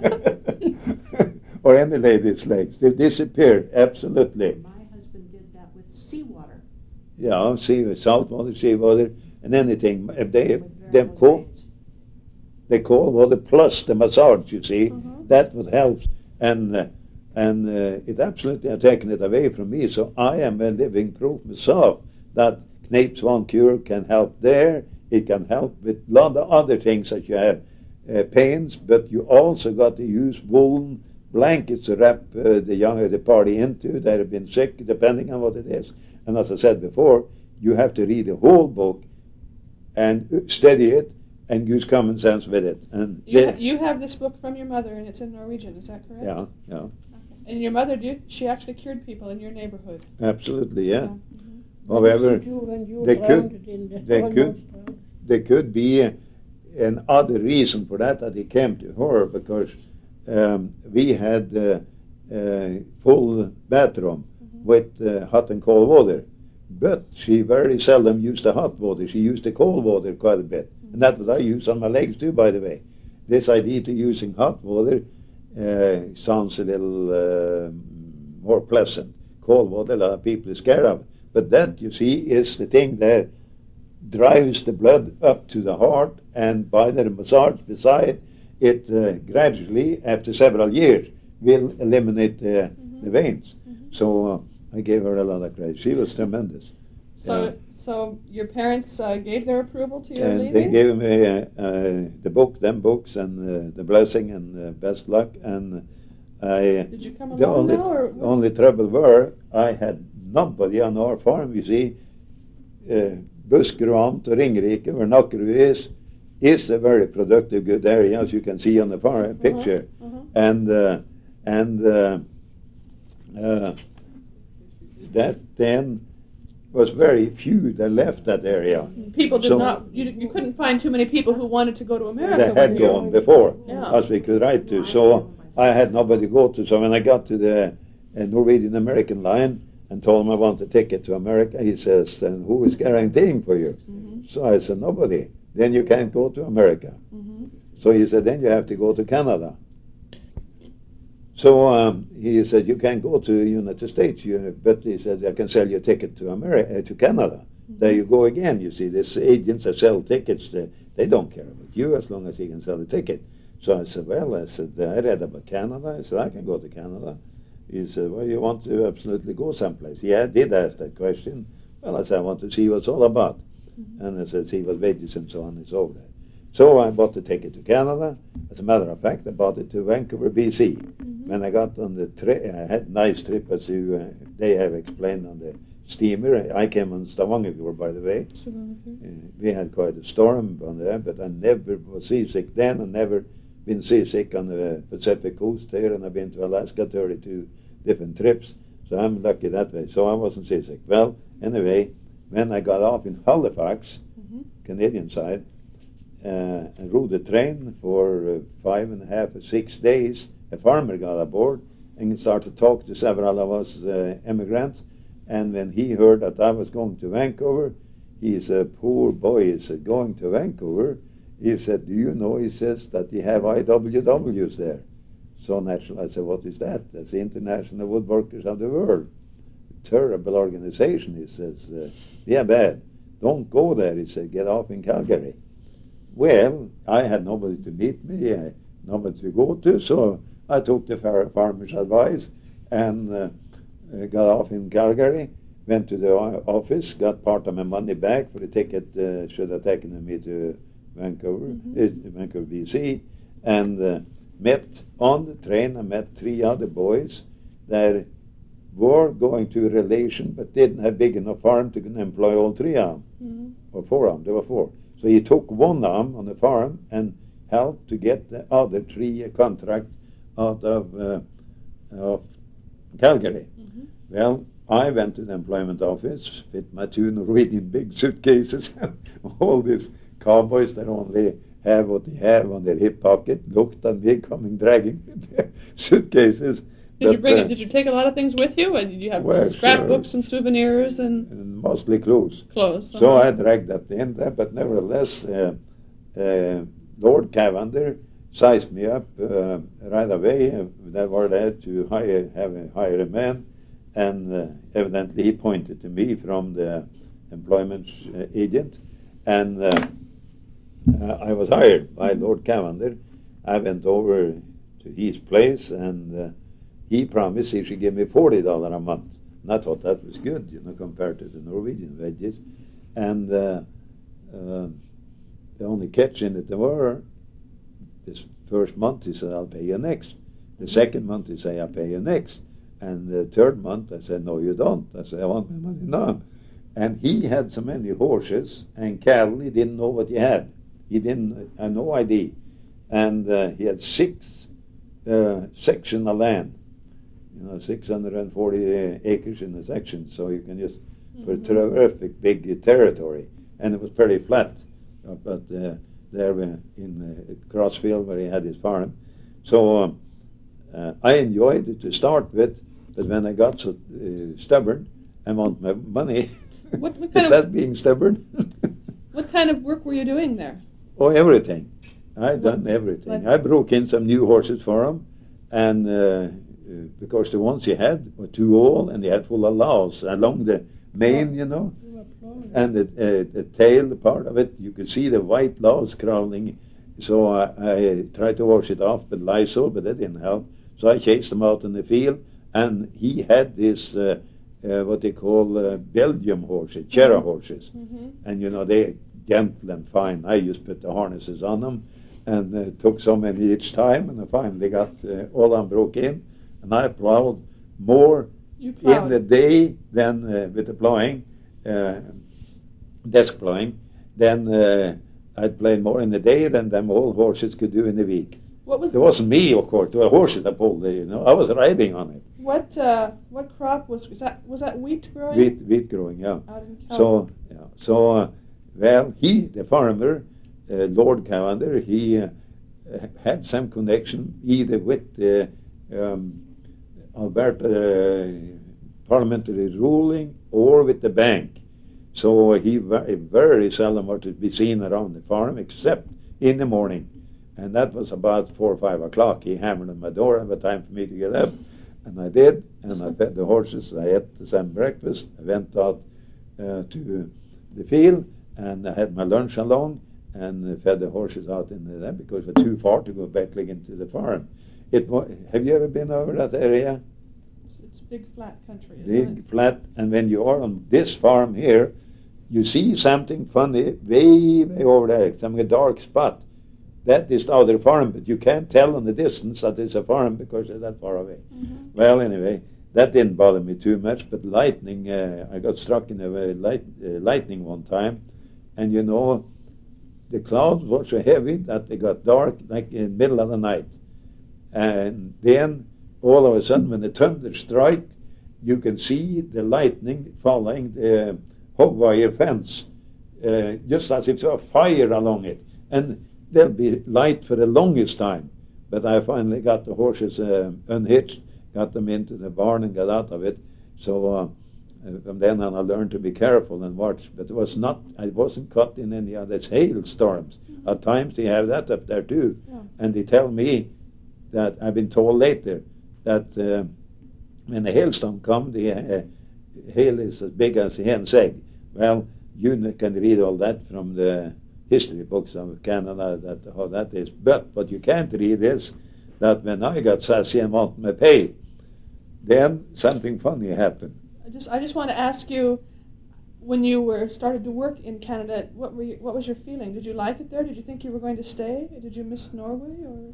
Or any lady's legs. They disappeared, absolutely. My husband did that with seawater. Yeah, sea, salt water, seawater, and anything. If they, they cold, they cold water plus the massage, you see, mm-hmm. that would help. And uh, and uh, it absolutely has taken it away from me. So I am a living proof myself that Kneipp Swan Cure can help there. It can help with a lot of other things that you have uh, pains, but you also got to use woolen blankets to wrap uh, the young the party into that have been sick, depending on what it is. And as I said before, you have to read the whole book and study it and use common sense with it. And you, ha- you have this book from your mother, and it's in Norwegian. Is that correct? Yeah, yeah. And your mother, did she actually cured people in your neighborhood? Absolutely, yeah. yeah. Mm-hmm. However, they could, the they could, there could be uh, an other reason for that that he came to her, because um, we had uh, uh, full bathroom mm-hmm. with uh, hot and cold water, but she very seldom used the hot water. She used the cold water quite a bit, mm-hmm. and that's what I use on my legs too, by the way. This idea to using hot water uh, sounds a little uh, more pleasant. Cold water, a lot of people are scared of. But that, you see, is the thing that drives the blood up to the heart, and by the massage beside it, uh, gradually, after several years, will eliminate uh, mm-hmm. the veins. Mm-hmm. So uh, I gave her a lot of credit. She was tremendous. So, uh, so your parents uh, gave their approval to your and leaving? they gave me uh, uh, the book, them books, and uh, the blessing, and uh, best luck. And I. Did you come the along only now, or was- only trouble were I had nobody on our farm. You see, uh, Busker og Amt og Ringerike, where Nakkerud is, is a very productive, good area, as you can see on the far uh, picture. Uh-huh, uh-huh. And uh, and uh, uh, that then was very few that left that area. People did So- not. You, you couldn't find too many people who wanted to go to America. They had when you- gone before, Yeah. as we could write to. So I had nobody to go to. So when I got to the uh, Norwegian-American line and told him I want a ticket to America, he says, "And who is guaranteeing for you?" Mm-hmm. So I said, "Nobody. Then you can't go to America." Mm-hmm. So he said, "Then you have to go to Canada." So um, he said, "You can't go to the United States, you, but he said, I can sell you a ticket to America, uh, to Canada." Mm-hmm. There you go again. You see, these agents that sell tickets, they, they don't care about you as long as you can sell a ticket. So I said, well, I said, I read about Canada. I said, I can go to Canada. He said, well, you want to absolutely go someplace? Yeah, I did ask that question. Well, I said, I want to see what it's all about. Mm-hmm. And I said, see what wages and so on is over there. So I bought the ticket to Canada. As a matter of fact, I bought it to Vancouver, B C. Mm-hmm. When I got on the trip, I had a nice trip, as you, uh, they have explained, on the steamer. I came on Stavanger, by the way. Uh, we had quite a storm on there, but I never was seasick then. I never been seasick on the Pacific coast there, and I've been to Alaska, thirty-two different trips. So I'm lucky that way. So I wasn't seasick. Well, anyway, when I got off in Halifax, mm-hmm. Canadian side, uh, and rode the train for uh, five and a half or six days, a farmer got aboard and started to talk to several of us uh, immigrants. And when he heard that I was going to Vancouver, he said, poor boy, he said, going to Vancouver? He said, do you know, he says, that they have I W Ws there? So naturally, I said, what is that? That's the International Woodworkers of the World. Terrible organization, he says. Uh, yeah, bad. don't go there. He said, get off in Calgary. Well, I had nobody to meet me, uh, nobody to go to, so I took the far- farmer's advice and uh, uh, got off in Calgary, went to the o- office, got part of my money back for the ticket, uh, should have taken me to Vancouver, Mm-hmm. uh, Vancouver, B C, and uh, met on the train, I met three other boys that were going to a relation but didn't have big enough farm to employ all three of them, Mhm. or four of them, there were four. So he took one arm on the farm and helped to get the other three a contract out of, uh, of Calgary. Mhm. Well, I went to the employment office with my two Norwegian big suitcases and all these cowboys that only have what they have on their hip pocket looked at me coming dragging with their suitcases. Did you But, bring uh, it? Did you take a lot of things with you? And did you have Well, scrapbooks and souvenirs and and mostly clothes. clothes? So Uh-huh. I dragged that in there, but nevertheless, uh, uh, Lord Cavender sized me up uh, right away. Uh, they were there to hire, have a, hire a man, and uh, evidently he pointed to me from the employment uh, agent, and uh, uh, I was hired by Lord Cavender. I went over to his place, and uh, he promised he should give me forty dollars a month. And I thought that was good, you know, compared to the Norwegian wages. And uh, uh, the only catch in it were, this first month he said, I'll pay you next. The second month he said, I'll pay you next. And the third month I said, no, you don't. I said, I want my money now. And he had so many horses and cattle, he didn't know what he had. He didn't, had no idea. And uh, he had six uh, sections of land. You know, six hundred forty uh, acres in a section, so you can just, for a Mhm. terrific big uh, territory. And it was pretty flat up at, uh, there uh, in uh, Crossfield where he had his farm. So um, uh, I enjoyed it to start with, but when I got so uh, stubborn and want my money, What, what is kind of that being stubborn? what kind of work were you doing there? Oh, everything. I done everything. like- I broke in some new horses for him, and uh, uh, because the ones he had were too old, and they had full of lows along the mane, you know, You were blowing. and the, uh, the tail part of it, you could see the white lows crawling. So I, I tried to wash it off with Lysol, but that didn't help. So I chased him out in the field, and he had this uh, uh, what they call uh, Belgium horses, Chera horses. Mm-hmm. And you know, they're gentle and fine. I just put the harnesses on them and uh, took so many each time, and I finally got uh, all of them broke in. And I plowed more You in plowed. the day than uh, with the plowing, uh, desk plowing, then uh, I'd play more in the day than them old horses could do in the week. What was It wasn't me, of course. There were horses that pulled it, you know. I was riding on it. what uh, what crop was was that was that wheat growing Wheat, wheat growing, yeah. out in Calgary? So, yeah. So, uh, well, he, the farmer, uh, Lord Cavender, he uh, had some connection either with the um, Alberta uh, parliamentary ruling or with the bank. So he very, very seldom was to be seen around the farm except in the morning. And that was about four or five o'clock. He hammered on my door. It was time for me to get up. And I did. And I fed the horses. I ate some breakfast. I went out uh, to the field. And I had my lunch alone. And uh, fed the horses out in there because it was too far to go back into the farm. It wa- Have you ever been over that area? It's big flat country, isn't Big, it? flat. And when you are on this farm here, you see something funny way, way over there. Some dark spot. That is the other farm, but you can't tell in the distance that it's a farm because they're that far away. Mhm. Well, anyway, that didn't bother me too much, but lightning, uh, I got struck in a uh, light, uh, lightning one time, and you know, the clouds were so heavy that they got dark like in the middle of the night. And then, all of a sudden, when the thunder struck, you can see the lightning following the hog wire fence, uh, just as if there was fire along it. And there'll be light for the longest time. But I finally got the horses uh, unhitched, got them into the barn and got out of it. So uh, from then on I learned to be careful and watch. But it was not, I wasn't caught in any of these hailstorms. Mm-hmm. At times they have that up there too. Yeah. And they tell me that, I've been told later, that uh, when a hailstorm comes, the uh, hail is as big as a hen's egg. Well, you n- can read all that from the history books of Canada, that how that is. But what you can't read is that when I got sassy and wanted my pay, then something funny happened. I just I just want to ask you, when you were started to work in Canada, what were you, what was your feeling? Did you like it there? Did you think you were going to stay? Did you miss Norway? Or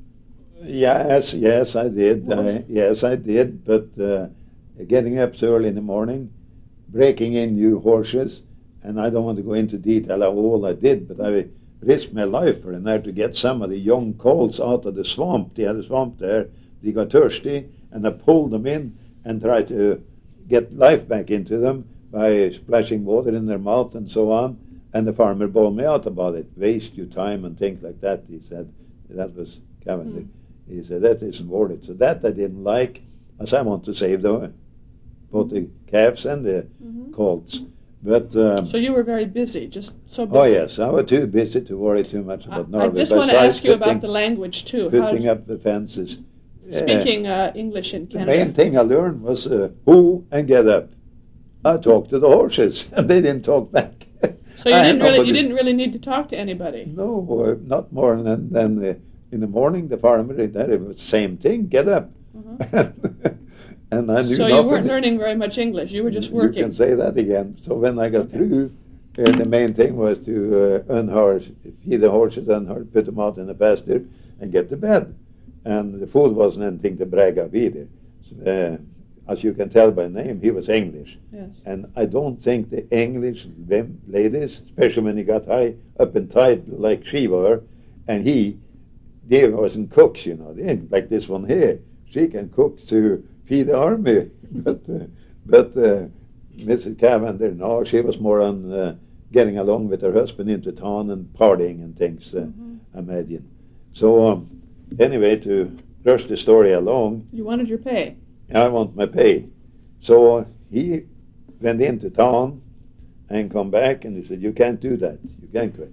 Yes, yes, I did. What? I, yes, I did. But uh, getting up so early in the morning, breaking in new horses, and I don't want to go into detail of all I did, but I risked my life for in there to get some of the young colts out of the swamp. They had a swamp there. They got thirsty, and I pulled them in and tried to get life back into them by splashing water in their mouth and so on. And the farmer bawled me out about it. Waste your time and things like that, he said. That was Cavendish. Mm. He said, that isn't worth it. So that I didn't like, as I want to save the, both the calves and the mm-hmm. colts. But um, so you were very busy, just so busy. Oh yes, I was too busy to worry too much about I, Norway. I just want to ask you about the language too. Putting up the fences. Speaking uh, English in Canada. The main thing I learned was uh, who and get up. I talked to the horses, and they didn't talk back. So you didn't really, you didn't really need to talk to anybody. No, uh, not more than than the, in the morning. The farmer did that. It was the same thing. Get up. Mm-hmm. And I knew so nothing. You weren't learning very much English. You were just working. You can say that again. So when I got okay. through, uh, the main thing was to uh, unhorse, feed the horses, unhorse, put them out in the pasture, and get to bed. And the food wasn't anything to brag of either. So, uh, as you can tell by name, he was English. Yes. And I don't think the English ladies, especially when he got high up and tight like she were, and he, they wasn't cooks, you know, they ain't like this one here. She can cook to feed the army. but uh, but uh, Missus Cavender, no, she was more on uh, getting along with her husband into town and partying and things, uh, mm-hmm. I imagine. So um, anyway, to rush the story along. You wanted your pay. I want my pay. So uh, he went into town and come back, and he said, you can't do that. You can't quit.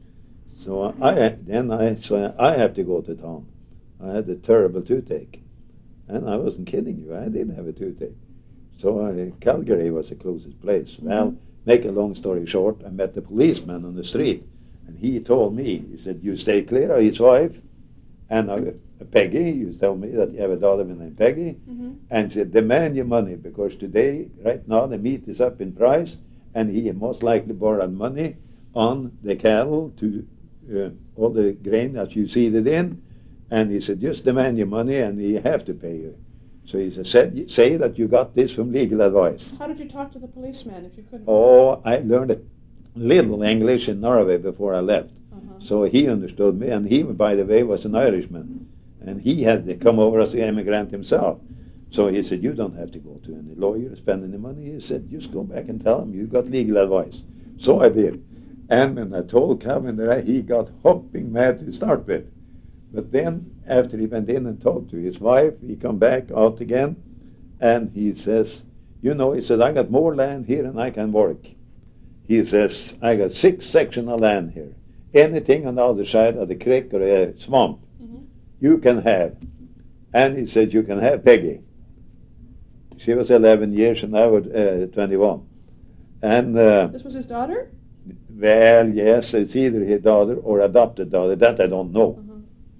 So I then I said, I have to go to town. I had a terrible toothache. And I wasn't kidding you. I did have a toothache. So uh, Calgary was the closest place. Mm-hmm. Well, make a long story short, I met the policeman on the street. And he told me, he said, you stay clear of his wife. And uh, Peggy, you tell me that you have a daughter named Peggy. Mm-hmm. And he said, demand your money, because today, right now, the meat is up in price. And he most likely borrowed money on the cattle to uh, all the grain that you seed it in. And he said, just demand your money and he have to pay you. So he said, say that you got this from legal advice. How did you talk to the policeman if you couldn't? Oh, I learned a little English in Norway before I left. Uh-huh. So he understood me, and he, by the way, was an Irishman. And he had to come over as an immigrant himself. So he said, you don't have to go to any lawyer, spend any money. He said, just go back and tell him you got legal advice. So I did. And when I told Calvin that, he got hopping mad to start with. But then, after he went in and talked to his wife, he come back out again, and he says, you know, he said, I got more land here than I can work. He says, I got six sections of land here. Anything on the other side of the creek or a swamp, mm-hmm. you can have. And he said, you can have Peggy. She was eleven years, and I was uh, twenty-one. And uh, this was his daughter? Well, yes, it's either his daughter or adopted daughter. That I don't know. Uh-huh.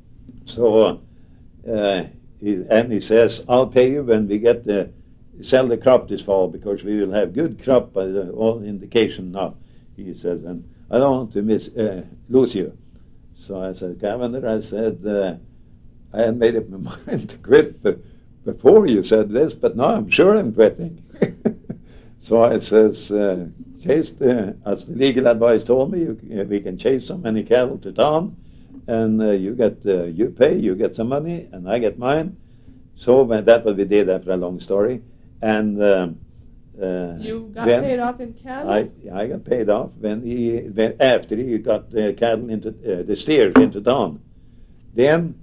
So, uh, he, and he says, I'll pay you when we get the, sell the crop this fall, because we will have good crop by the, all indication now, he says, and I don't want to miss, uh, lose you. So I said, Governor, I said, uh, I had made up my mind to quit b- before you said this, but now I'm sure I'm quitting. So I says, uh, chase the, as the legal advice told me, you, uh, we can chase so many cattle to town, and uh, you get uh, you pay, you get some money, and I get mine. So when that's what we did after a long story. And um, uh, you got paid off in cattle. I I got paid off when he when, after he got the cattle into uh, the steers into town. Then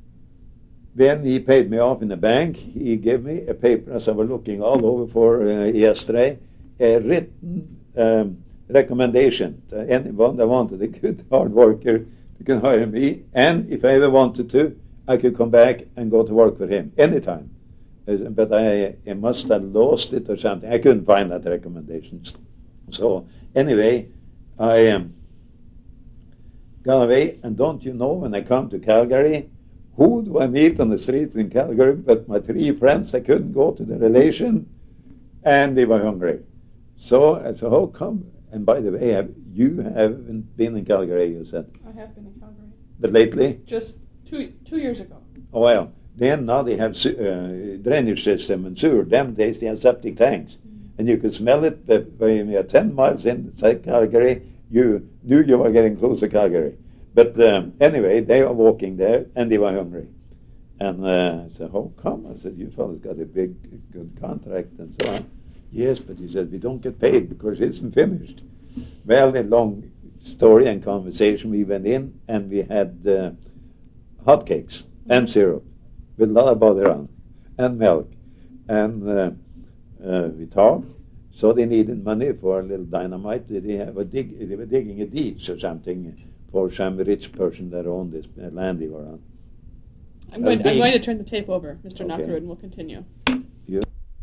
when he paid me off in the bank, he gave me a paper, as I was looking all over for uh, yesterday, a written um, recommendation to anyone that wanted a good hard worker. You can hire me, and if I ever wanted to, I could come back and go to work for him anytime. But I, I must have lost it or something. I couldn't find that recommendation. So anyway, I um, got away, and don't you know, when I come to Calgary, who do I meet on the streets in Calgary but my three friends? I couldn't go to the relation, and they were hungry. So I said, how come? And by the way, have, you haven't been in Calgary, you said. I have been in Calgary. But lately? Just two two years ago. Oh, well, then now they have uh, drainage system and sewer. Them days they have septic tanks. Mm-hmm. And you could smell it, but when you were ten miles inside Calgary, you knew you were getting close to Calgary. But um, anyway, they were walking there, and they were hungry. And uh, I said, how come? I said, you fellas got a big, good contract and so on. Yes, but he said, we don't get paid because it isn't finished. Well, a long story and conversation, we went in, and we had uh, hotcakes and syrup with a lot of butter on, and milk. And uh, uh, we talked. So they needed money for a little dynamite. They, have a dig, they were digging a ditch or something for some rich person that owned this land they were on. I'm going, I'm going to turn the tape over, Mister Okay. Knockerud, and we'll continue. You?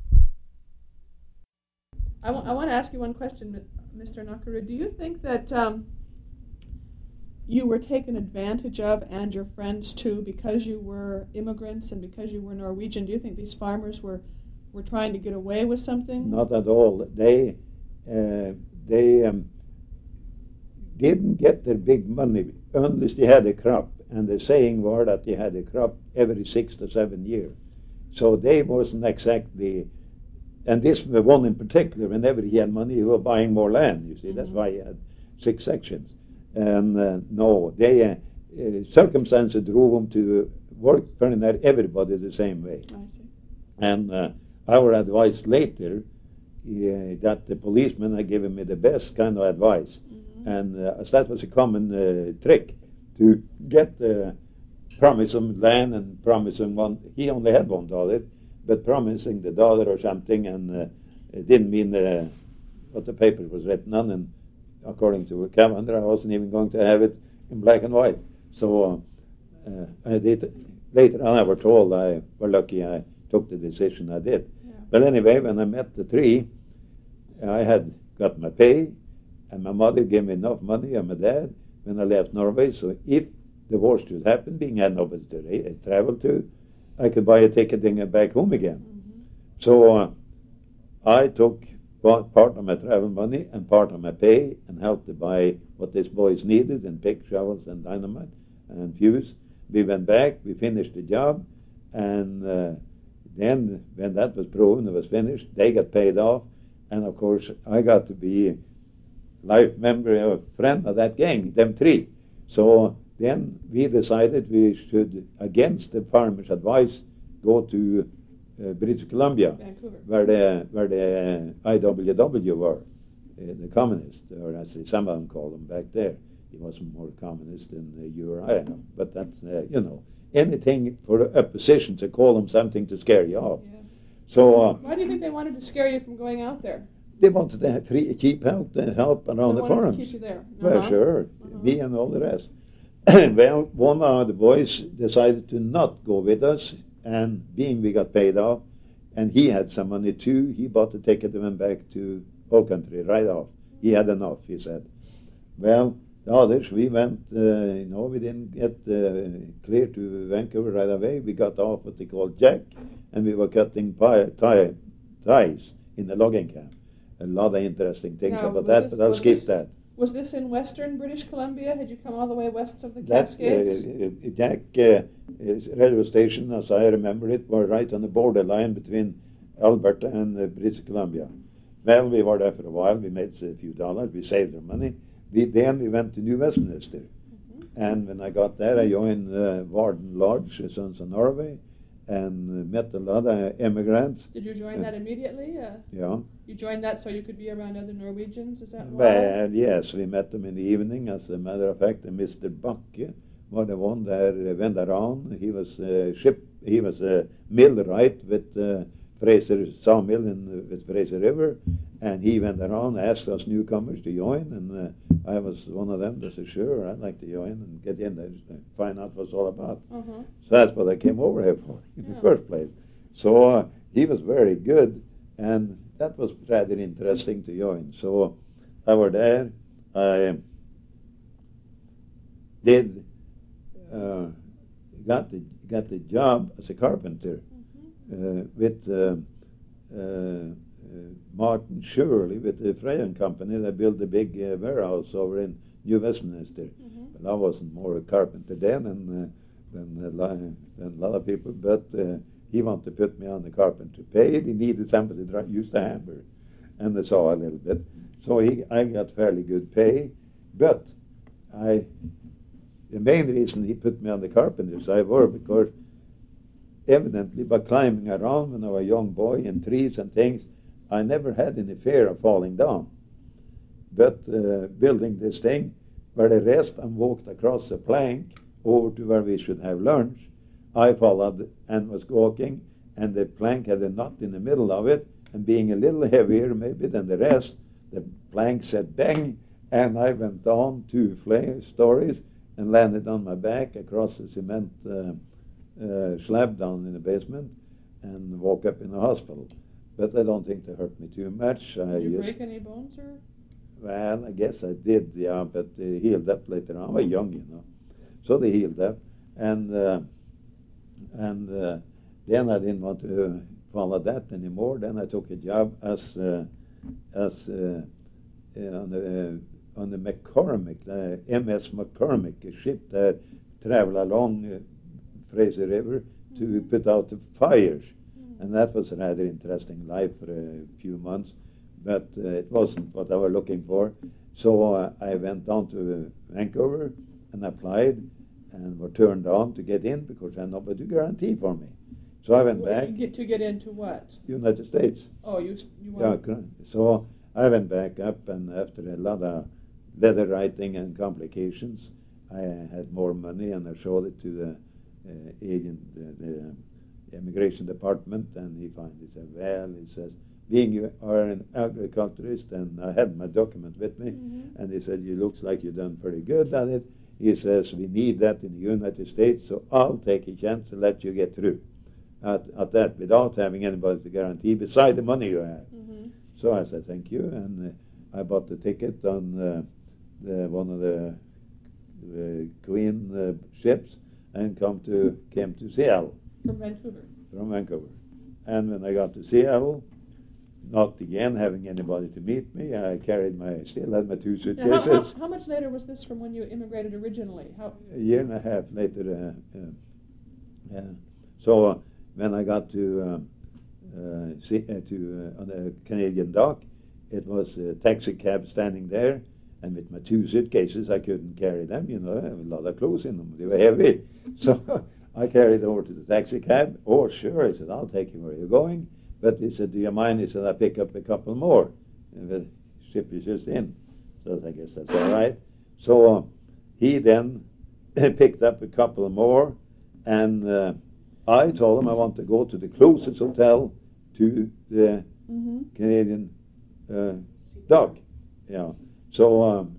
I, w- I want to ask you one question, Mister Knockerud. Do you think that um, you were taken advantage of, and your friends too, because you were immigrants and because you were Norwegian? Do you think these farmers were, were trying to get away with something? Not at all. They uh, they um, didn't get their big money unless they had a crop. And the saying was that they had a crop every six to seven years. So they wasn't exactly, and this one in particular, whenever he had money, he was buying more land, you see. Mm-hmm. That's why he had six sections. And uh, no, they, uh, uh, circumstances drove them to work pretty near everybody the same way. I see. And uh, our advice later, uh, that the policeman had given me the best kind of advice. Mm-hmm. And uh, as that was a common uh, trick, to get uh, promise him land and promise him one. He only had one dollar, but promising the dollar or something, and uh, it didn't mean uh, what the paper was written on. And according to a calendar, I wasn't even going to have it in black and white. So uh, uh, I did. Later on, I was told I was lucky I took the decision I did. Yeah. But anyway, when I met the three, I had got my pay, and my mother gave me enough money, and my dad, when I left Norway. So if the war should happen, being I had nobody to ra- travel to, I could buy a ticket and get back home again. Mm-hmm. So uh, I took part of my travel money and part of my pay and helped to buy what these boys needed, and pick shovels and dynamite and fuse. We went back, we finished the job, and uh, then when that was proven, it was finished, they got paid off, and of course I got to be life member, a friend of that gang, them three. So then we decided we should, against the farmers' advice, go to uh, British Columbia, Vancouver, where the where the uh, I W W were, uh, the communists, or as some of them call them back there. He wasn't more communist than uh, you or I am, but that's uh, you know anything for the opposition to call them something to scare you off. Yes. So uh, why do you think they wanted to scare you from going out there? They wanted to have free, cheap help, uh, help around they the wanted farms. To keep you there. Uh-huh. Well, sure, uh-huh. me and all the rest. Well, one of the boys decided to not go with us, and being we got paid off, and he had some money too, he bought the ticket and went back to Old Country right off. He had enough, he said. Well, the others, we went, uh, you know, we didn't get uh, clear to Vancouver right away. We got off what they call Jack, and we were cutting pie, tie, ties in the logging camp. A lot of interesting things now, about that, this, but I'll skip this, that. Was this in western British Columbia? Had you come all the way west of the That Cascades? uh, Jack uh, railway station, as I remember it, was right on the borderline between Alberta and uh, British Columbia. Well, we were there for a while. We made a few dollars. We saved our money. We, then we went to New Westminster. Mm-hmm. And when I got there, I joined uh, Warden Lodge, Sons of Norway, and uh, met a lot of immigrants. Did you join uh, that immediately? Uh, yeah. You joined that so you could be around other Norwegians? Is that why? Well, yes, we met them in the evening. As a matter of fact, Mister Bakke was the one that uh, went around. He was a ship. He was a millwright with uh, Fraser sawmill in uh, with Fraser River, and he went around, asked us newcomers to join, and uh, I was one of them that said, sure, I'd like to join and get in there and find out what it's all about. Uh-huh. So that's what I came over here for in yeah. the first place. So uh, he was very good, and that was rather interesting to join. So I were there. I did uh, got the got the job as a carpenter Mm-hmm. uh, with uh, uh, uh, Martin Shirley with the Freyan Company. They built a big uh, warehouse over in New Westminster. Mm-hmm. But I wasn't more a carpenter then than, uh, than, a lot, than a lot of people. But uh, he wanted to put me on the carpenter pay. He needed somebody to dri- use the hammer. And I saw a little bit. So he, I got fairly good pay. But I, the main reason he put me on the carpenter side was because evidently by climbing around when I was a young boy in trees and things, I never had any fear of falling down. But uh, building this thing, where I rest and walked across the plank over to where we should have lunch, I followed and was walking, and the plank had a knot in the middle of it, and being a little heavier maybe than the rest, the plank said bang, and I went down two fla- stories and landed on my back across the cement uh, uh, slab down in the basement and woke up in the hospital. But I don't think they hurt me too much. I Did you just, break any bones, or? well, I guess I did, yeah, but they healed up later on. I was young, you know. So they healed up. And uh, and uh, then I didn't want to follow that anymore. Then I took a job as uh, as uh, uh, on the uh, on the McCormick, uh, M S McCormick, a ship that traveled along uh, Fraser River to put out the fires. And that was a rather interesting life for a few months, but uh, it wasn't what I was looking for. So uh, I went down to Vancouver and applied and were turned on to get in because I had nobody to guarantee for me. So I went Well, back. you get to get into what? United States. Oh, you s- you Yeah, want? cor- so I went back up, and after a lot of letter writing and complications, I had more money, and I showed it to the uh, agent, the, the immigration department, and he finally said, well, he says, being you are an agriculturist, and I had my document with me, Mm-hmm. and he said, you looks like you've done pretty good at it. He says, we need that in the United States, so I'll take a chance to let you get through at, at that without having anybody to guarantee beside the money you have. Mm-hmm. So I said, thank you, and uh, I bought the ticket on uh, the, one of the, the Queen uh, ships and come to, came to Seattle. From Vancouver. From Vancouver. And when I got to Seattle, not again having anybody to meet me, I carried my, still had my two Now, how, suitcases. how, how much later was this from when you immigrated originally? How? A year and a half later, uh, uh, uh, so uh, when I got to um, uh, see, uh, to uh, on the Canadian dock, it was a taxi cab standing there, and with my two suitcases, I couldn't carry them. You know, I have a lot of clothes in them; they were heavy. So I carried over to the taxi cab. Oh, sure, I said, I'll take you where you're going. But he said, do you mind? He said, I'll pick up a couple more. And the ship is just in. So I guess that's all right. So uh, he then picked up a couple more, and uh, I told him I want to go to the closest hotel to the Mm-hmm. Canadian uh, dock. Yeah. So, um,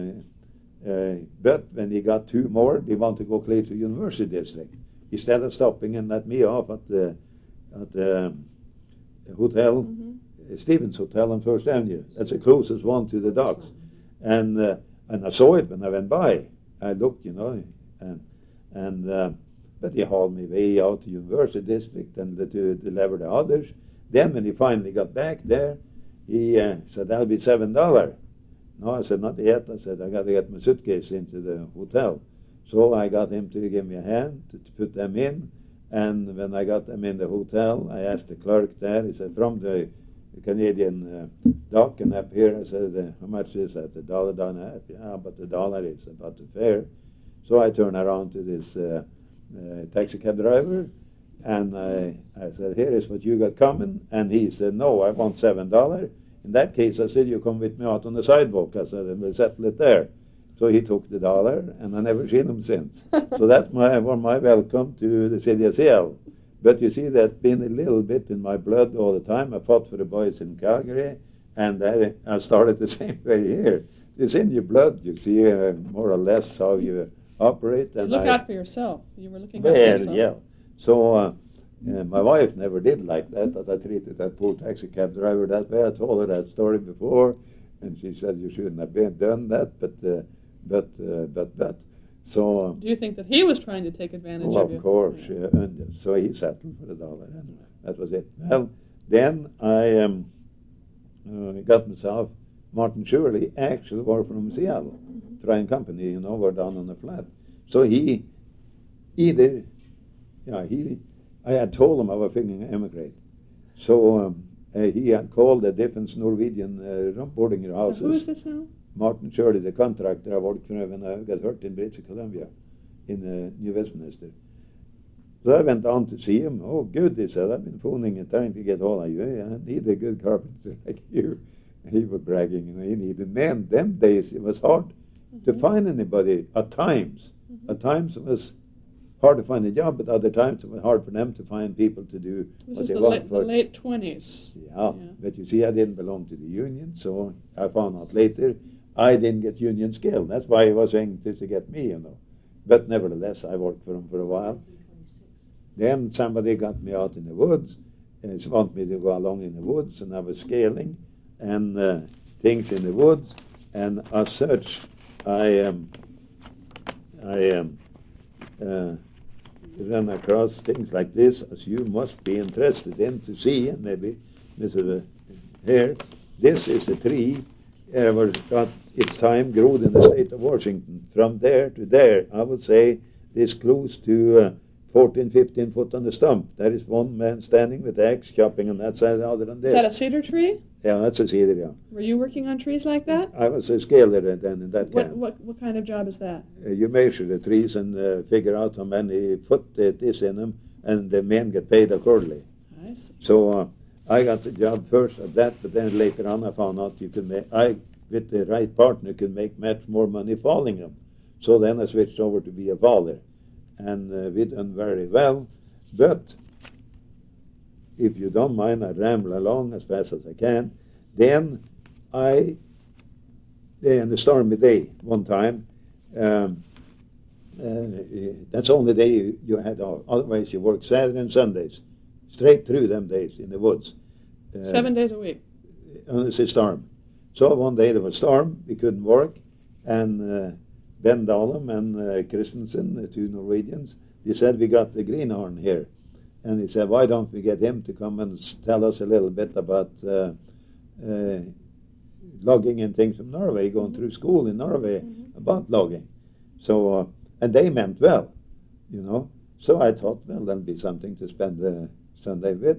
uh, uh, but when he got two more, they want to go clear to University District. Instead of stopping and let me off at the at the um, hotel, Mm-hmm. uh, Stevens Hotel on First Avenue. That's the closest one to the docks. And uh, and I saw it when I went by. I looked, you know, and and uh, but he hauled me way out to University District and to deliver the others. Then when he finally got back there, he uh, said, that'll be seven dollars. No, I said, not yet. I said, I got to get my suitcase into the hotel. So I got him to give me a hand to, to put them in. And when I got them in the hotel, I asked the clerk there, he said, from the Canadian uh, dock and up here, I said, uh, how much is that? A dollar, dollar and a half? Yeah, but the dollar is about the fare. So I turned around to this uh, uh, taxi cab driver, and I, I said, here is what you got coming. And he said, no, I want seven dollars. In that case, I said, you come with me out on the sidewalk. I said, and we'll settle it there. So he took the dollar, and I never seen him since. So that's my was my welcome to the city of Seattle. But you see, that's been a little bit in my blood all the time. I fought for the boys in Calgary, and I, I started the same way here. It's in your blood. You see uh, more or less how you operate. You And look I, out for yourself. You were looking out for well, yourself. yeah. So uh, uh, my wife never did like that, that I treated that poor taxi cab driver that way. I told her that story before, And she said, you shouldn't have been done that, but, uh, but, uh, but, but. So, Do you think that he was trying to take advantage well, of you? of course, yeah. And so he settled for the dollar, and that was it. Well, then I um, uh, got myself, Martin Shirley actually worked from Seattle, Trine Company, you know, we're down on the flat. So he either, yeah, he, I had told him I was thinking to emigrate. So um, uh, he had called the different Norwegian uh, boarding houses. Who is this now? Martin Shirley, the contractor I worked for when I got hurt in British Columbia, in uh, New Westminster. So I went down to see him. Oh, good, he said, I've been phoning and trying to get hold of you. I need a good carpenter like you. He was bragging, you know, he needed men. Them days it was hard mm-hmm. to find anybody at times. Mm-hmm. At times it was hard to find a job, but other times it was hard for them to find people to do this what is they the wanted la- for. the late twenties. Yeah, yeah, but you see, I didn't belong to the union, so I found out later I didn't get union skill. That's why he was anxious to get me, you know. But nevertheless, I worked for him for a while. Then somebody got me out in the woods, and he wanted me to go along in the woods, and I was scaling and uh, things in the woods, and as such, I um, I um, uh, ran across things like this, as you must be interested in to see, and maybe Mister Here, this is a tree uh, was got its time grew in the state of Washington. From there to there, I would say this close to uh, fourteen, fifteen foot on the stump. There is one man standing with the axe chopping on that side, the other on this. Is that a cedar tree? Yeah, that's a cedar, yeah. Were you working on trees like that? I was a scaler then in that What camp. what what kind of job is that? Uh, you measure the trees and uh, figure out how many foot it is in them, and the men get paid accordingly. I see. So uh, I got the job first at that, but then later on I found out you could make, I, with the right partner, could make much more money falling them. So then I switched over to be a faller, and uh, we done very well. But if you don't mind, I ramble along as fast as I can. Then I, in the stormy day one time, um, uh, that's the only day you, you had off. Otherwise you work Saturday and Sundays, straight through them days in the woods. Uh, Seven days a week. Unless it's storm. So one day there was storm, we couldn't work, and uh, Ben Dahlem and uh, Christensen, the two Norwegians, they said, we got the greenhorn here. And he said, why don't we get him to come and s- tell us a little bit about uh, uh, logging and things from Norway, going Mm-hmm. through school in Norway Mm-hmm. about logging. So, uh, and they meant well, you know. So I thought, well, that'll be something to spend the Sunday with.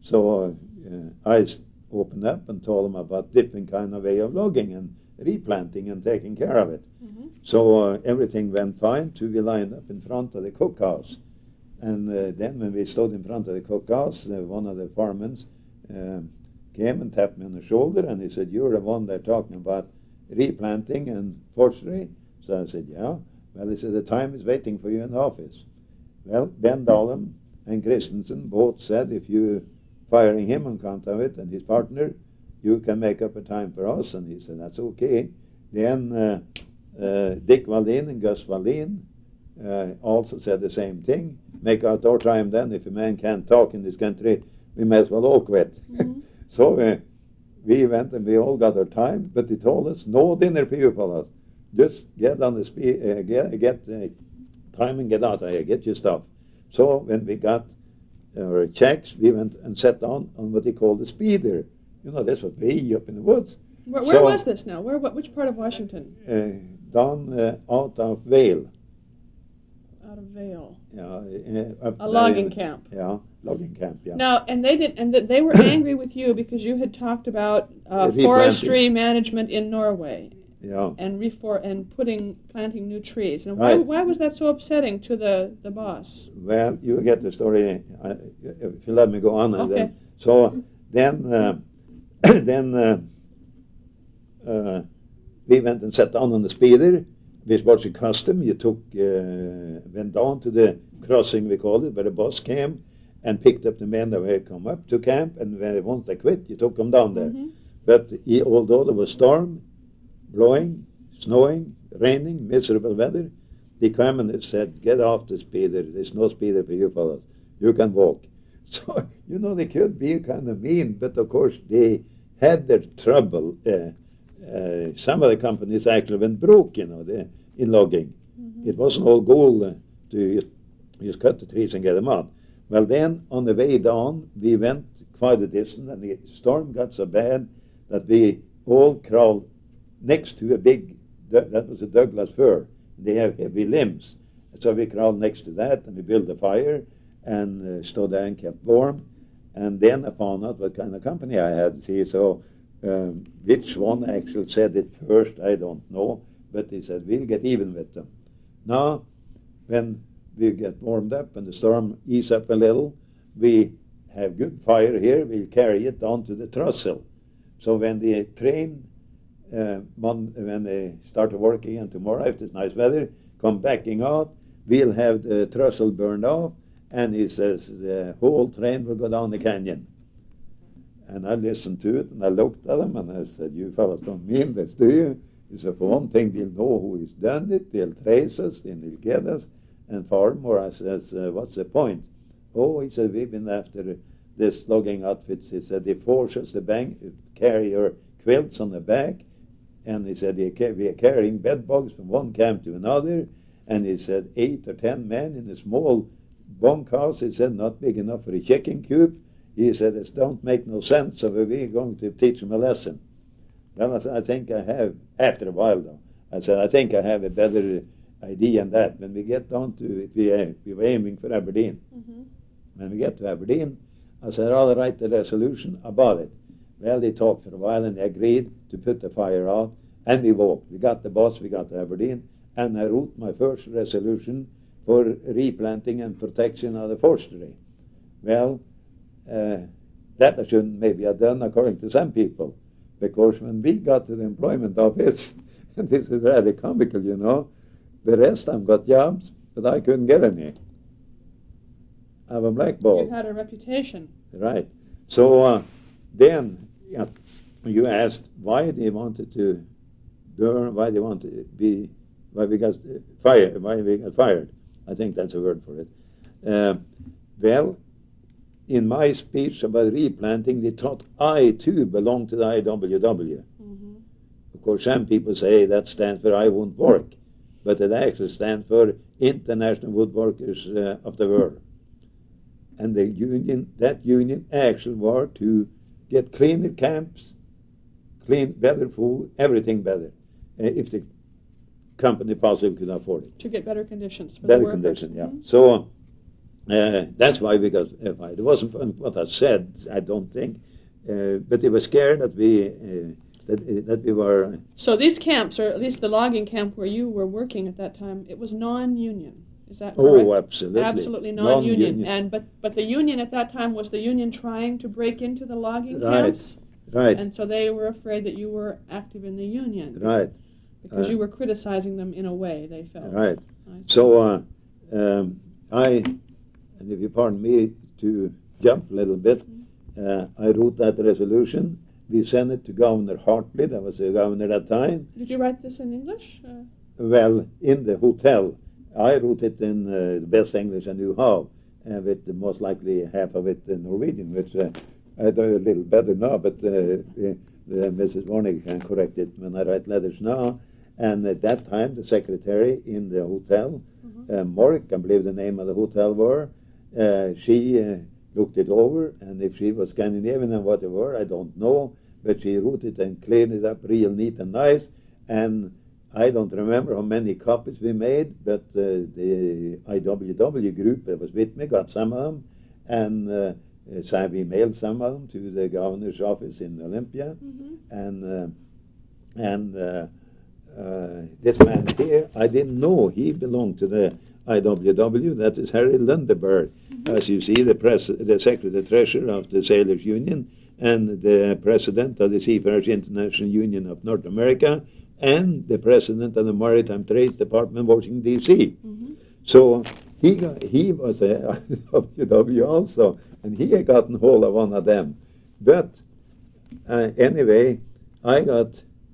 So uh, I s- opened up and told them about different kind of way of logging and replanting and taking care of it. Mm-hmm. So uh, everything went fine till we lined up in front of the cookhouse. And uh, then when we stood in front of the cookhouse, uh, one of the foremen um, came and tapped me on the shoulder, and he said, you're the one they're talking about replanting and forestry? So I said, yeah. Well, he said, the time is waiting for you in the office. Well, Ben Dahlem and Christensen both said, if you firing him on account of it and his partner, you can make up a time for us. And he said, that's okay. Then uh, uh, Dick Wallin and Gus Wallin uh, also said the same thing. Make outdoor time then. If a man can't talk in this country, we may as well all quit. Mm-hmm. So uh, we went and we all got our time, but he told us, no dinner for you fellas. Just get on the spe- uh, get, get uh, time and get out of here, get your stuff. So when we got our checks, we went and sat down on what they call the speeder. You know, this was way up in the woods. Where, where So, was this now? Where? What, which part of Washington? Uh, down uh, out of Vale. Out of Vale. Yeah, uh, up A logging there. camp. Yeah, logging camp, yeah. Now, and they did, and th- they were angry with you because you had talked about uh, Replanting. forestry management in Norway Yeah. and refor- and putting planting new trees. And why Right. why was that so upsetting to the, the boss? Well, you get the story uh, if you let me go on. and Okay. Then. So then, uh, then uh, uh, we went and sat down on the speeder, which was a custom. You took, uh, went down to the crossing, we called it, where the bus came, and picked up the men that were come up to camp, and when once they quit, you took them down there. Mhm. But he, although there was storm, blowing, snowing, raining, miserable weather, they came and they said, get off the speeder. There's no speeder for you fellows. You can walk. So, you know, they could be kind of mean, but of course they had their trouble uh, uh, some of the companies actually went broke, you know, the, in logging. Mm-hmm. It wasn't all gold uh, to just, just cut the trees and get them out. Well, then on the way down, we went quite a distance, and the storm got so bad that we all crawled next to a big, that was a Douglas fir. They have heavy limbs. So we crawled next to that, and we built a fire and uh, stood there and kept warm. And then I found out what kind of company I had. See, so um, which one actually said it first, I don't know. But he said, we'll get even with them. Now, when we get warmed up and the storm ease up a little, we have good fire here. We'll carry it down to the trestle. So when the train, uh, mon- when they start to work again tomorrow, if it's nice weather, come backing out, we'll have the trestle burned off. And he says, the whole train will go down the canyon. And I listened to it, and I looked at him, and I said, you fellas don't mean this, do you? He said, for one thing, they'll know who has done it, they'll trace us, and they'll get us. And furthermore, I says, uh, what's the point? Oh, he said, we've been after this logging outfits. He said, they force us to bank, carry our quilts on the back. And he said, they ca- we are carrying bed bugs from one camp to another. And he said, eight or ten men in a small bunkhouse. He said, not big enough for a chicken coop. He said, it don't make no sense, so we're going to teach them a lesson. Well, I said, I think I have, after a while though, I said, I think I have a better idea than that. When we get down to, if we, uh, we were aiming for Aberdeen. Mm-hmm. When we get to Aberdeen, I said, I'll write the resolution about it. Well, they talked for a while and they agreed to put the fire out, and we walked. We got the bus, we got to Aberdeen, and I wrote my first resolution for replanting and protection of the forestry. Well, uh, that I shouldn't maybe have done according to some people, because when we got to the employment office, and this is rather comical, you know, the rest of them got jobs, but I couldn't get any. I have a blackball. You had a reputation. Right. So uh, then yeah, you asked why they wanted to burn, why they wanted to be, why we got fired, why we got fired. I think that's a word for it. Uh, well, in my speech about replanting, they thought I too belonged to the I W W. Mm-hmm. Of course, some people say that stands for I Won't Work, but it actually stands for International Woodworkers uh, of the World. And the union, that union actually were to get cleaner camps, clean, better food, everything better, uh, if the company possibly could afford it. To get better conditions for better the workers. conditions, yeah. Mm-hmm. So uh, that's why we got fired. It wasn't what I said, I don't think, uh, but they were scared that we uh, that that we were. So these camps, or at least the logging camp where you were working at that time, it was non-union. Is that correct? Oh, absolutely. Absolutely non-union. non-union. And but but the union at that time, was the union trying to break into the logging Right. camps? Right. And so they were afraid that you were active in the union. Right. Because Uh, you were criticizing them in a way, they felt. Right. I see. So uh, um, I, and if you pardon me to jump a little bit, uh, I wrote that resolution. We sent it to Governor Hartley, that was the governor at that time. Did you write this in English? Uh, Well, in the hotel. I wrote it in uh, the best English I knew how, and with most likely half of it in Norwegian, which uh, I do a little better now, but uh, uh, uh, Missus Warnig can correct it when I write letters now. And at that time, the secretary in the hotel, mm-hmm. uh, Mork, I believe the name of the hotel were, uh, she uh, looked it over, and if she was Scandinavian and whatever, I don't know, but she wrote it and cleaned it up real neat and nice, and I don't remember how many copies we made, but uh, the I W W group that was with me got some of them, and uh, so we mailed some of them to the governor's office in Olympia, mm-hmm. and uh, and uh, uh, this man here, I didn't know he belonged to the I W W. That is Harry Lundeberg, mm-hmm. as you see, the pres- the secretary treasurer of the Sailors Union and the president of the Seafarers International Union of North America, and the president of the Maritime Trade Department, Washington, D C Mm-hmm. So he got, he was a I W W also, and he had gotten hold of one of them. But uh, anyway, I got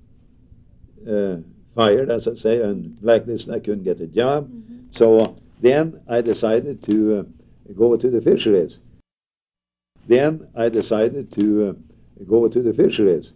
uh, fired, as I say, and blacklisted. I couldn't get a job. Mm-hmm. So then I decided to uh, go to the fisheries. Then I decided to uh, go to the fisheries.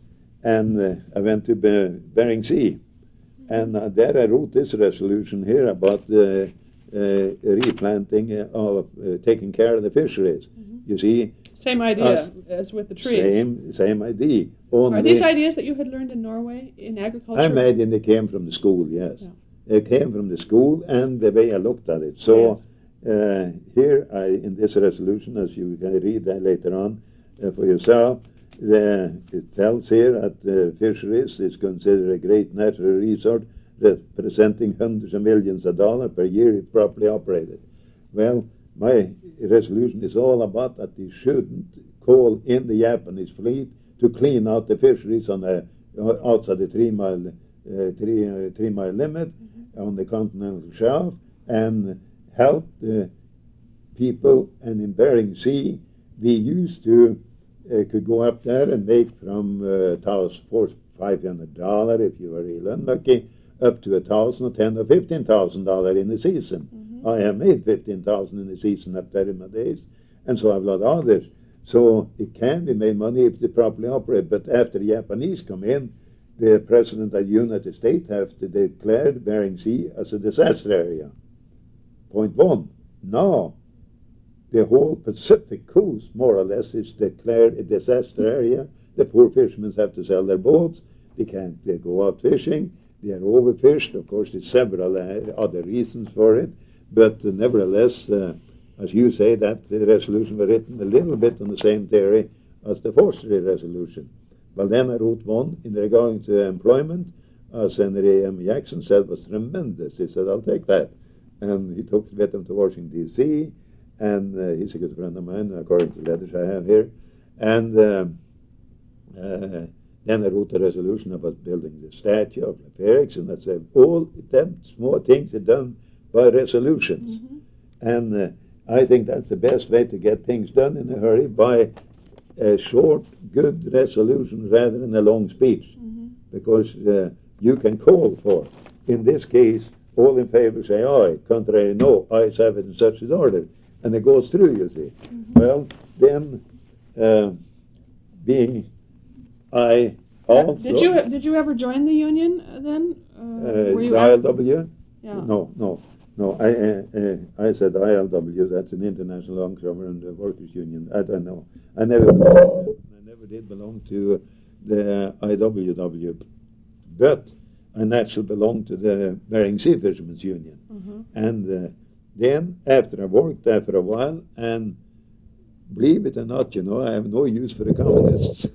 and uh, I went to Be- Bering Sea. And uh, there I wrote this resolution here about uh, uh, replanting uh, of uh, taking care of the fisheries. Mm-hmm. You see, Same idea us- as with the trees. same same idea. Only Are these ideas that you had learned in Norway in agriculture? I imagine they came from the school. Yes, Yeah. they came from the school and the way I looked at it. So uh, here I in this resolution, as you can read that later on uh, for yourself. The, it tells here that uh, fisheries is considered a great natural resource representing hundreds of millions of dollars per year if properly operated. Well, my resolution is all about that they shouldn't call in the Japanese fleet to clean out the fisheries on the outside the three mile uh, three uh, three mile limit mm-hmm. on the continental shelf and help the people. And in Bering Sea, we used to uh, could go up there and make from uh, thousand four five hundred dollar if you were really unlucky, up to a thousand or ten or fifteen thousand dollar in the season. Mm-hmm. I have made fifteen thousand in the season up there in my days, and so I've got others. So it can be made money if they properly operate. But after the Japanese come in, the President of the United States have to declare the Bering Sea as a disaster area. Point one. Now, the whole Pacific coast, more or less, is declared a disaster area. The poor fishermen have to sell their boats. They can't uh, go out fishing. They are overfished. Of course, there's several uh, other reasons for it. But uh, nevertheless, uh, as you say, that the resolution was written a little bit on the same theory as the forestry resolution. Well, then I wrote one in regarding to employment, as Henry M. Jackson said, was tremendous. He said, I'll take that. And he took with him to Washington, D C, and uh, he's a good friend of mine, according to the letters I have here. And uh, uh, then I wrote a resolution about building the statue of Felix, and I said, all them small things are done by resolutions. Mm-hmm. And uh, I think that's the best way to get things done in a hurry, by a short, good resolution rather than a long speech. Mm-hmm. Because uh, you can call for, in this case, all in favor say aye, contrary no, ayes have it in such an order. And it goes through, you see. Mm-hmm. Well, then, uh, being I also... Did you did you ever join the union uh, then? Uh, uh, were you the I L W? Yeah. No, no. No, I uh, uh, I said I L W. That's an International Longshoremen and uh, Workers Union. I don't know. I never, I never did belong to the uh, I W W, but I naturally belonged to the Bering Sea Fishermen's Union. Mm-hmm. And uh, then, after I worked there for a while, and believe it or not, you know, I have no use for the communists.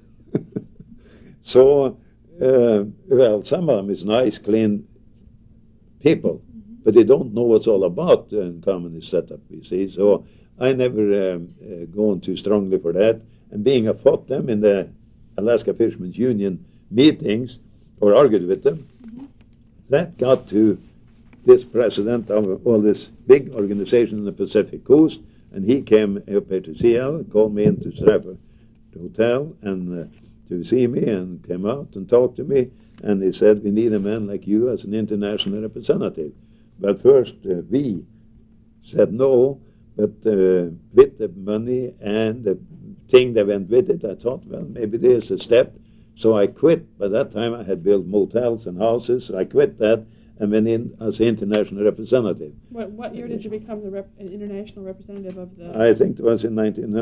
So, uh, well, some of them is nice, clean people. But they don't know what's all about in communist setup, you see. So I never um, uh, gone too strongly for that. And being I fought them in the Alaska Fishermen's Union meetings, or argued with them, mm-hmm. that got to this president of all this big organization in the Pacific Coast, and he came up here to Seattle, called me into Stratford Hotel and uh, to see me, and came out and talked to me, and he said, we need a man like you as an international representative. But first, uh, we said no, but uh, with the money and the thing that went with it, I thought, well, maybe there's a step. So I quit. By that time, I had built motels and houses, so I quit that and went in as an international representative. What, what year did you become the rep, an international representative of the... I think it was in nineteen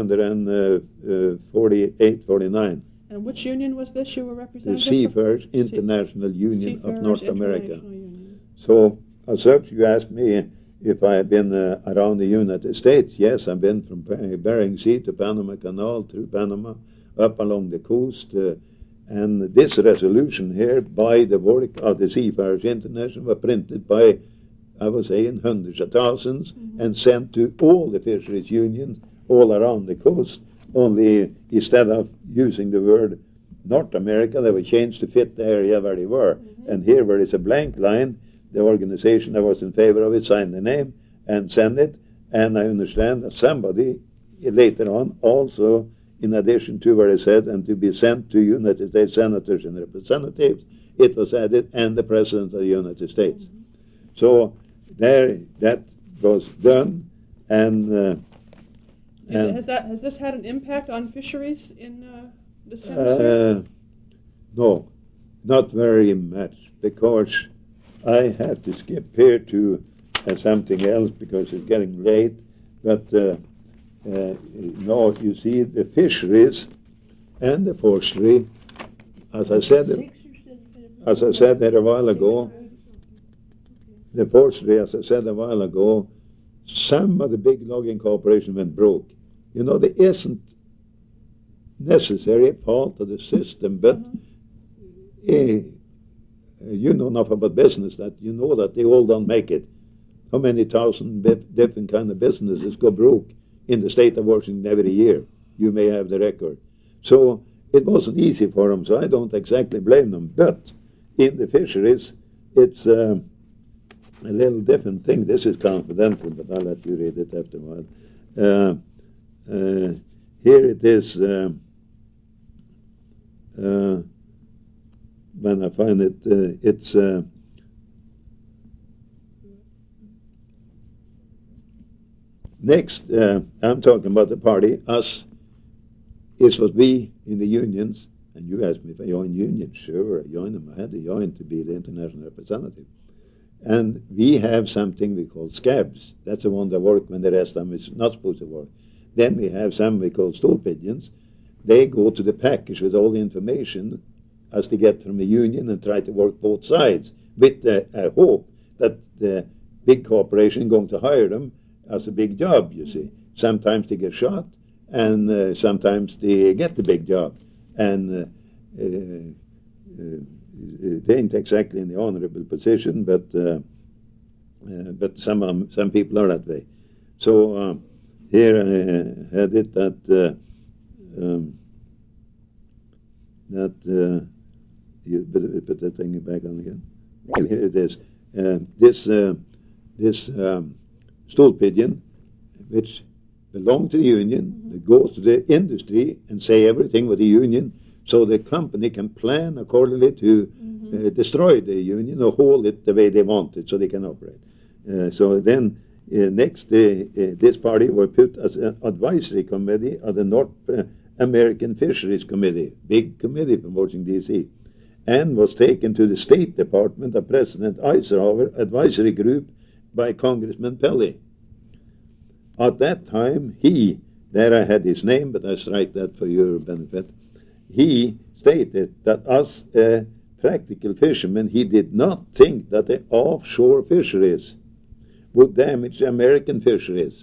forty-eight, forty-nine. And which union was this you were representing? The Seafarers International Union of North America. Union. So, as such, you asked me if I have been uh, around the United States. Yes, I've been from Bering Sea to Panama Canal, through Panama, up along the coast. Uh, and this resolution here, by the work of the Seafarers International, was printed by, I would say, in hundreds of thousands, mm-hmm. and sent to all the fisheries unions all around the coast. Only instead of using the word North America, they were changed to fit the area where they were. Mm-hmm. And here, where it's a blank line, the organization that was in favor of it signed the name and sent it. And I understand that somebody later on also, in addition to what I said, and to be sent to United States senators and representatives, it was added, and the President of the United States. Mm-hmm. So there, that was done, and... Uh, and has that has this had an impact on fisheries in uh, this hemisphere? Uh, No, not very much, because I have to skip here to uh, something else because it's getting late. But uh, uh, no, you see, the fisheries and the forestry, as I said, as I said there a while ago, the forestry, as I said a while ago, some of the big logging corporations went broke. You know, there isn't necessary fault of the system, but mm-hmm. uh, you know enough about business that you know that they all don't make it. How many thousand bit- different kind of businesses go broke in the state of Washington every year? You may have the record. So it wasn't easy for them, so I don't exactly blame them. But in the fisheries, it's um, a little different thing. This is confidential, but I'll let you read it after a while. Uh, uh, here it is. Uh, uh, when I find it, uh, it's uh, next. Uh, I'm talking about the party. Us is what we in the unions. And you asked me if I joined unions. Sure, I joined them. I had to join to be the international representative. And we have something we call scabs. That's the one that work when the rest of them is not supposed to work. Then we have some we call stool pigeons. They go to the package with all the information as they get from the union and try to work both sides with the uh, hope that the big corporation is going to hire them as a big job, you see. Sometimes they get shot, and uh, sometimes they get the big job. And uh, uh, uh, they ain't exactly in the honorable position, but uh, uh, but some um, some people are that way. So uh, here I had it that uh, um, that uh, you better put that thing back on again. Here it is. Uh, this uh, this um, stool pigeon, which belongs to the union, mm-hmm. that goes to the industry and say everything with the union, so the company can plan accordingly to mm-hmm. uh, destroy the union or hold it the way they want it so they can operate. Uh, so then uh, next, uh, uh, this party was put as an advisory committee of the North uh, American Fisheries Committee, big committee from Washington, D C, and was taken to the State Department of President Eisenhower advisory group by Congressman Pelley. At that time, he, there I had his name, but I strike that for your benefit, he stated that as a practical fisherman, he did not think that the offshore fisheries would damage the American fisheries.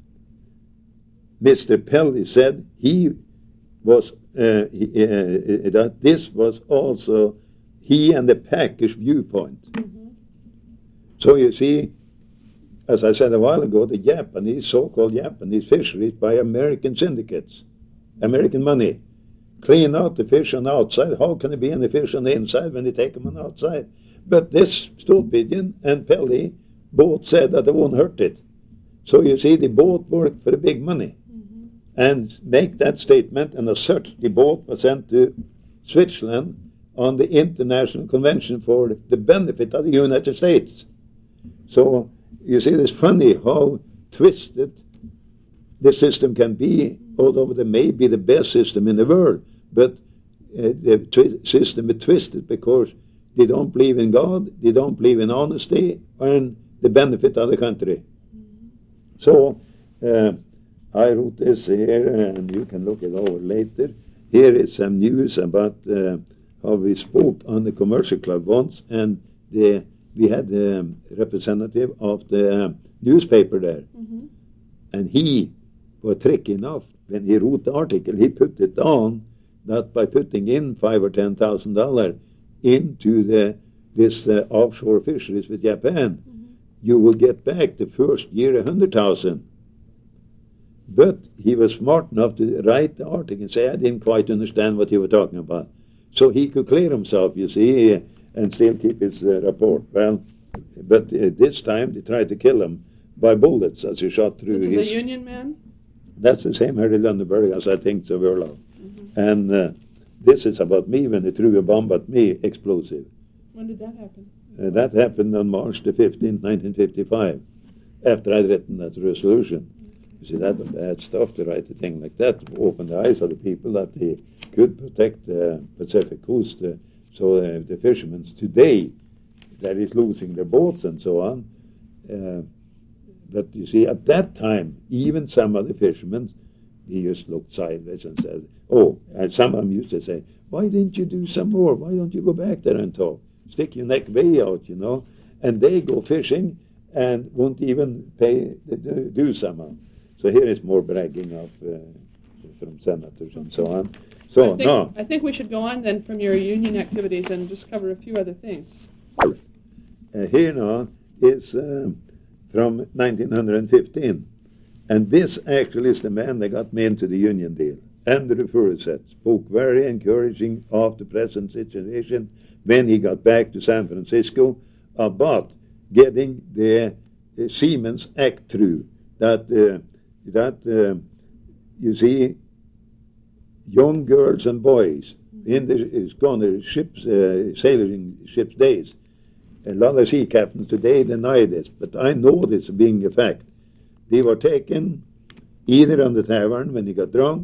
Mister Pelley said he was, uh, he, uh, that this was also he and the package viewpoint. Mm-hmm. So you see, as I said a while ago, the Japanese, so-called Japanese fisheries by American syndicates, American money, clean out the fish on the outside. How can there be any fish on the inside when they take them on the outside? But this stool pigeon and Pelley both said that they won't hurt it. So you see, they both work for the big money. Mm-hmm. And make that statement and assert the boat was sent to Switzerland on the International Convention for the benefit of the United States. So you see, it's funny how twisted the system can be, although it may be the best system in the world. But uh, the twi- system is twisted because they don't believe in God, they don't believe in honesty, and the benefit of the country. So uh, I wrote this here, and you can look it over later. Here is some news about uh, how we spoke on the commercial club once, and the we had the um, representative of the um, newspaper there. Mm-hmm. And he was tricky enough. When he wrote the article, he put it on that by putting in five or ten thousand dollars into the this uh, offshore fisheries with Japan, mm-hmm. you will get back the first year a hundred thousand. But he was smart enough to write the article and say, I didn't quite understand what you were talking about. So he could clear himself, you see, and still keep his uh, report. Well, but uh, this time they tried to kill him by bullets as he shot through this his... This is a union man? That's the same Harry Lundeberg as I think so Verlo. Mm-hmm. And uh, this is about me when they threw a bomb at me, explosive. When did that happen? Uh, that happened on March the fifteenth, nineteen fifty-five, after I'd written that resolution. You see, that was bad stuff to write a thing like that, to open the eyes of the people that they could protect the Pacific coast. Uh, so uh, the fishermen today, that is losing their boats and so on. Uh, but you see, at that time, even some of the fishermen, they just looked sideways and said, oh, and some of them used to say, why didn't you do some more? Why don't you go back there and talk? Stick your neck way out, you know. And they go fishing and won't even pay the do somehow. So here is more bragging of uh, from senators and so on. So, I think, no. I think we should go on then from your union activities and just cover a few other things. Uh, here now is um, from nineteen fifteen. And this actually is the man that got me into the union deal. Andrew Furuseth spoke very encouraging of the present situation when he got back to San Francisco about getting the uh, Seamen's Act through. That, uh, that uh, you see, young girls and boys in the it's gone the ships, uh, sailing ships days. A lot of sea captains today deny this, but I know this being a fact. They were taken either on the tavern when they got drunk,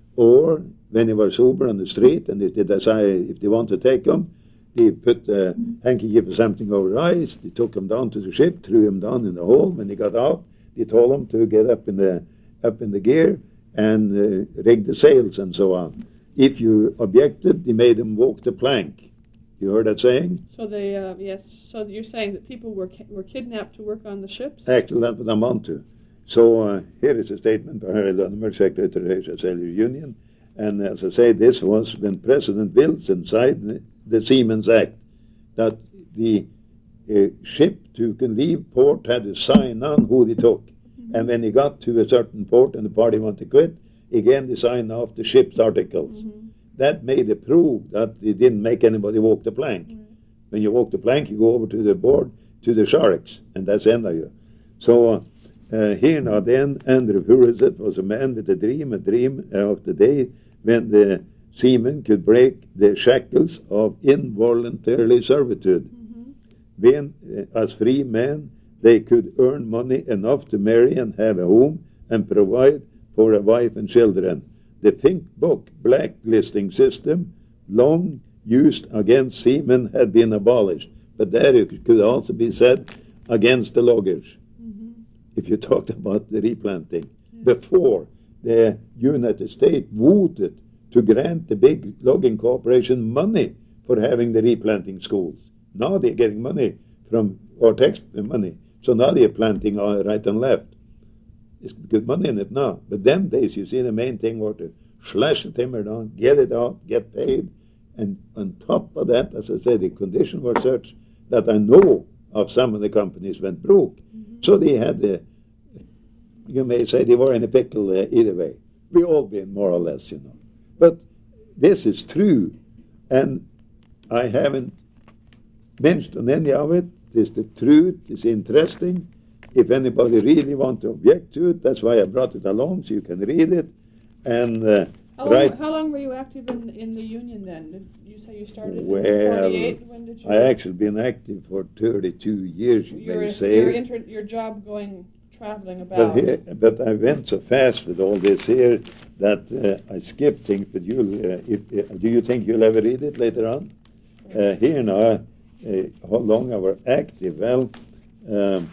or when they were sober on the street, and if they decide if they want to take them, they put a handkerchief or something over their eyes. They took them down to the ship, threw them down in the hold. When they got out, they told them to get up in the up in the gear and uh, rig the sails and so on. If you objected, they made them walk the plank. You heard that saying? So they, uh, yes. So you're saying that people were ki- were kidnapped to work on the ships? Actually, that's what I'm on to. So uh, here is a statement by Harry Lundeberg, Secretary of the Sailors Union. And as I say, this was when President Wilson signed the, the Seamen's Act, that the uh, ship to can leave port had to sign on who they took. Mm-hmm. And when he got to a certain port and the party wanted to quit, again they signed off the ship's articles. Mm-hmm. That made it prove that they didn't make anybody walk the plank. Mm-hmm. When you walk the plank, you go over to the board, to the sharks, and that's the end of you. So uh, uh, here now then, Andrew Furuseth was a man with a dream, a dream of the day when the seamen could break the shackles of involuntary servitude. Mm-hmm. When, uh, as free men, they could earn money enough to marry and have a home and provide for a wife and children. The Pink Book blacklisting system, long used against seamen, had been abolished. But there it could also be said against the loggers, mm-hmm. if you talked about the replanting. Yeah. Before, the United States voted to grant the big logging corporation money for having the replanting schools. Now they're getting money from our tax money. So now they're planting right and left. It's good money in it now. But them days, you see, the main thing was to slash the timber down, get it out, get paid. And on top of that, as I said, the conditions were such that I know of some of the companies went broke. Mm-hmm. So they had the, you may say they were in a pickle uh, either way. We all been, more or less, you know. But this is true. And I haven't mentioned any of it. It's the truth. It's interesting. If anybody really wants to object to it, that's why I brought it along, so you can read it. And uh, how, long, right, how long were you active in, in the union then? Did you say you started well, in forty-eight? When did you? I actually been active for thirty-two years, you your, may say. Your, inter, your job going, traveling about. But, here, but I went so fast with all this here that uh, I skipped things. But you, uh, if, uh, do you think you'll ever read it later on? Uh, here now, uh, how long I were active? Well, um,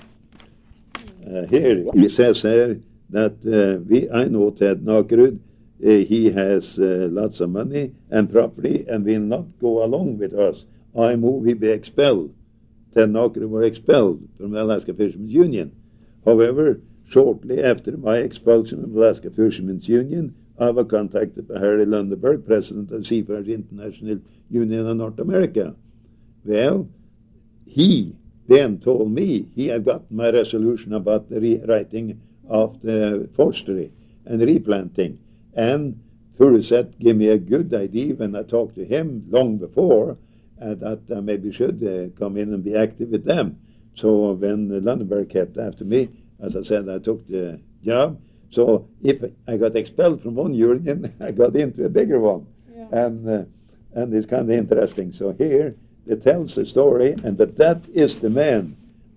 Uh, here he says here that uh, we I know Ted Nakerud, uh, he has uh, lots of money and property and will not go along with us. I move he be expelled. Ted Nakerud were expelled from the Alaska Fishermen's Union. However, shortly after my expulsion from the Alaska Fishermen's Union, I was contacted by Harry Lundeberg, president of Seafarers International Union of North America. Well, he then told me he had gotten my resolution about the rewriting of the forestry and replanting. And Furuseth gave me a good idea when I talked to him long before uh, that I maybe should uh, come in and be active with them. So when Lundeberg kept after me, as I said, I took the job. So if I got expelled from one union, I got into a bigger one. Yeah. And, uh, and it's kind of interesting. So here, it tells the story, and but that is the man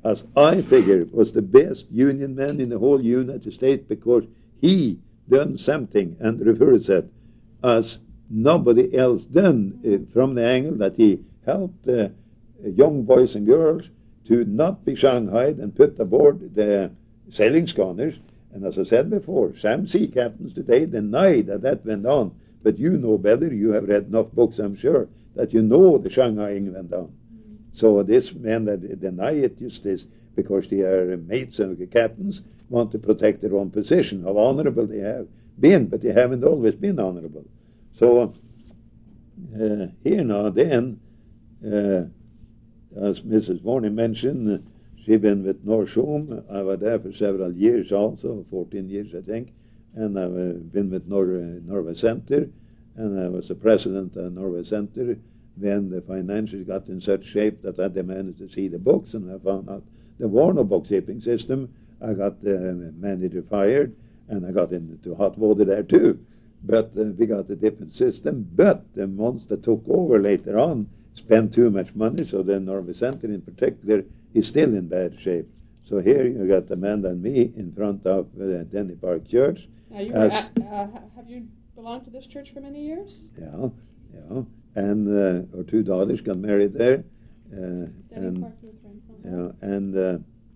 as I figure, was the best union man in the whole United States because he done something, and the referee said, as nobody else done, uh, from the angle that he helped uh, young boys and girls to not be shanghaied and put aboard the sailing schooners. And as I said before, some sea captains today deny that that went on. But you know better, you have read enough books, I'm sure, that you know the Shanghaiing went on. Mm-hmm. So this men that deny it just is because they are mates and the captains want to protect their own position, how honorable they have been, but they haven't always been honorable. So uh, here now then, uh, as Missus Varney mentioned, uh, she's been with Norshom. I was there for several years also, fourteen years I think, and I've uh, been with Nor- uh, Norway Center, and I was the president of Norway Center when the financials got in such shape that I demanded to see the books, and I found out there were no bookkeeping system. I got the manager fired, and I got into hot water there too. But uh, we got a different system. But the ones that took over later on spent too much money, so the Norway Center in particular is still in bad shape. So here you got Amanda and me in front of uh, Denny Park Church. Now you were at, uh, have you belonged to this church for many years? Yeah, yeah. And uh, our two daughters got married there. Uh, Denny and, Park Lutheran. yeah, and uh,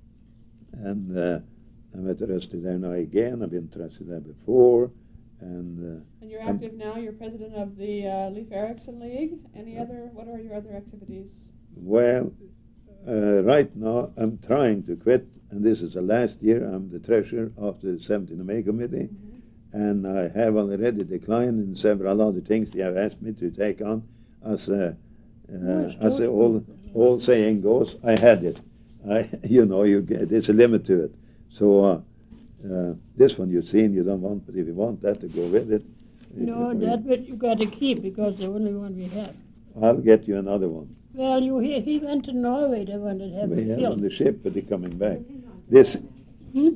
and uh, I'm interested there now again. I've been interested there before. And, uh, and you're active I'm, now. You're president of the uh, Leif Erikson League. Any other? What are your other activities? Well, uh, right now I'm trying to quit, and this is the last year. I'm the treasurer of the seventeenth May Committee, mm-hmm. and I have already declined in several other things they have asked me to take on. As a, uh, as the old old saying goes, I had it. I, you know, you get, there's a limit to it. So. Uh, Uh, this one you've seen, you don't want, but if you want that to go with it. No, that bit you got to keep because the only one we have. I'll get you another one. Well, you he, he went to Norway, the one that had We it have on killed. the ship, but they're coming back. This. Hmm?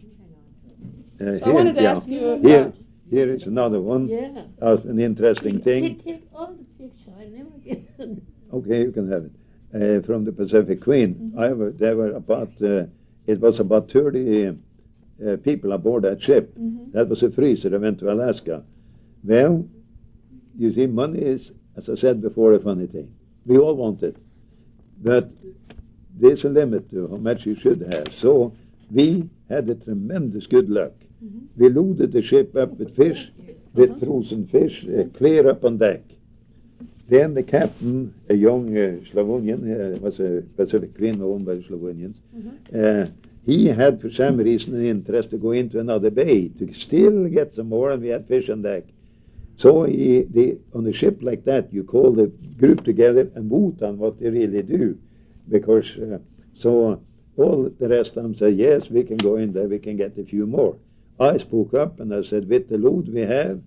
Uh, so here, I wanted to yeah. ask you. Here, Uh, here is another one. Yeah. Uh, an interesting He, thing. he take all the picture. I never get it. Okay, you can have it. Uh, from the Pacific Queen. Mm-hmm. I were, there were about. Uh, it was about thirty. Uh, Uh, people aboard that ship. Mm-hmm. That was a freezer that went to Alaska. Well, you see, money is, as I said before, a funny thing. We all want it. But there's a limit to how much you should have. So we had a tremendous good luck. Mm-hmm. We loaded the ship up with fish, with uh-huh. frozen fish, uh, clear up on deck. Then the captain, a young uh, Slavonian, uh, was a Pacific Queen owned by the Slavonians, mm-hmm. uh, he had, for some reason, an interest to go into another bay to still get some more, and we had fish on deck. So he, they, on a ship like that, you call the group together and vote on what they really do. Because, uh, so uh, all the rest of them said, yes, we can go in there, we can get a few more. I spoke up and I said, with the load we have,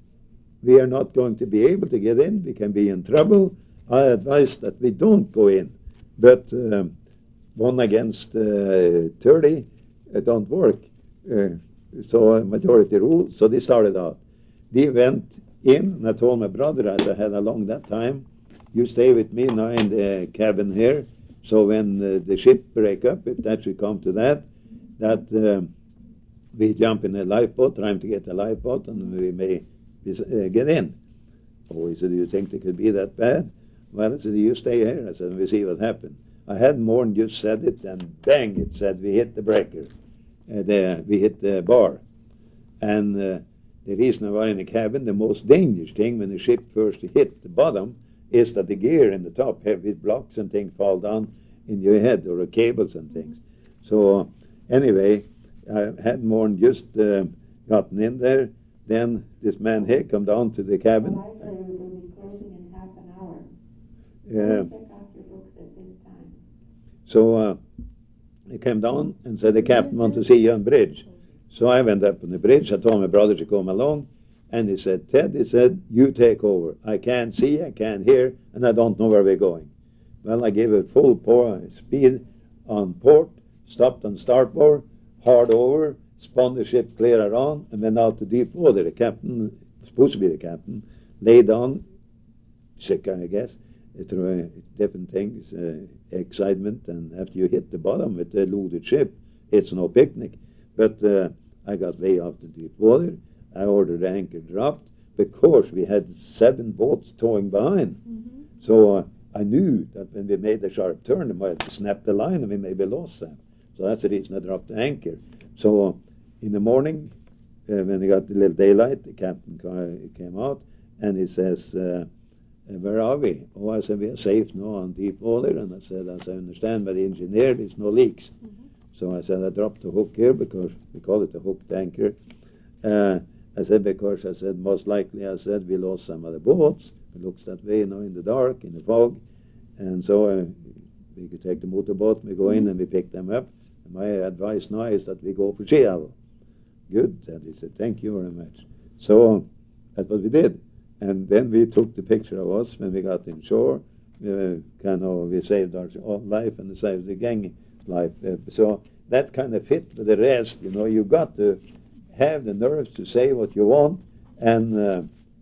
we are not going to be able to get in, we can be in trouble. I advise that we don't go in. But um, one against uh, thirty, it don't work. Uh, so a majority rule, so they started out. They went in, and I told my brother, as I had along that time, you stay with me now in the cabin here, so when uh, the ship break up, if that should come to that, that um, we jump in a lifeboat, trying to get a lifeboat, and we may uh, get in. Oh, he said, do you think it could be that bad? Well, I said, you stay here. I said, we see what happened. I had more than just said it, and bang, it said we hit the breaker. Uh, the, we hit the bar. And uh, the reason I was in the cabin, the most dangerous thing when the ship first hit the bottom is that the gear in the top, heavy blocks and things fall down in your head, or the cables and things. So uh, anyway, I had more than just uh, gotten in there. Then this man here come down to the cabin. Well, I said we will be closing in half an hour. Yeah. Check out your books at this time. So uh, he came down and said, the captain wants to see you on bridge. So I went up on the bridge. I told my brother to come along. And he said, Ted, he said, you take over. I can't see, I can't hear, and I don't know where we're going. Well, I gave it full pour, speed on port, stopped on starboard, hard over, spun the ship clear around, and went out to deep water. The captain, supposed to be the captain, lay down, sick, I guess, through uh, different things, uh, excitement, and after you hit the bottom with a loaded ship, it's no picnic. But uh, I got way off the deep water. I ordered the anchor dropped because we had seven boats towing behind. Mm-hmm. So uh, I knew that when we made the sharp turn, we might have snapped the line and we maybe lost them. So that's the reason I dropped the anchor. So uh, in the morning, uh, when we got the little daylight, the captain ca- came out and he says, uh, where are we? Oh, I said, we are safe now on deep water. And I said, as I understand by the engineer, there's no leaks. Mm-hmm. So I said, I dropped the hook here because we call it a hooked anchor. Uh, I said, because I said, most likely, I said, we lost some of the boats. It looks that way, you know, in the dark, in the fog. And so uh, we could take the motorboat, we go in and we pick them up. And my advice now is that we go for Seattle. Good. And he said, thank you very much. So that's what we did. And then we took the picture of us when we got in shore. Uh, kind of, we saved our own life and saved the gang life. Uh, so that kind of fit with the rest. You know, you got to have the nerves to say what you want, and uh,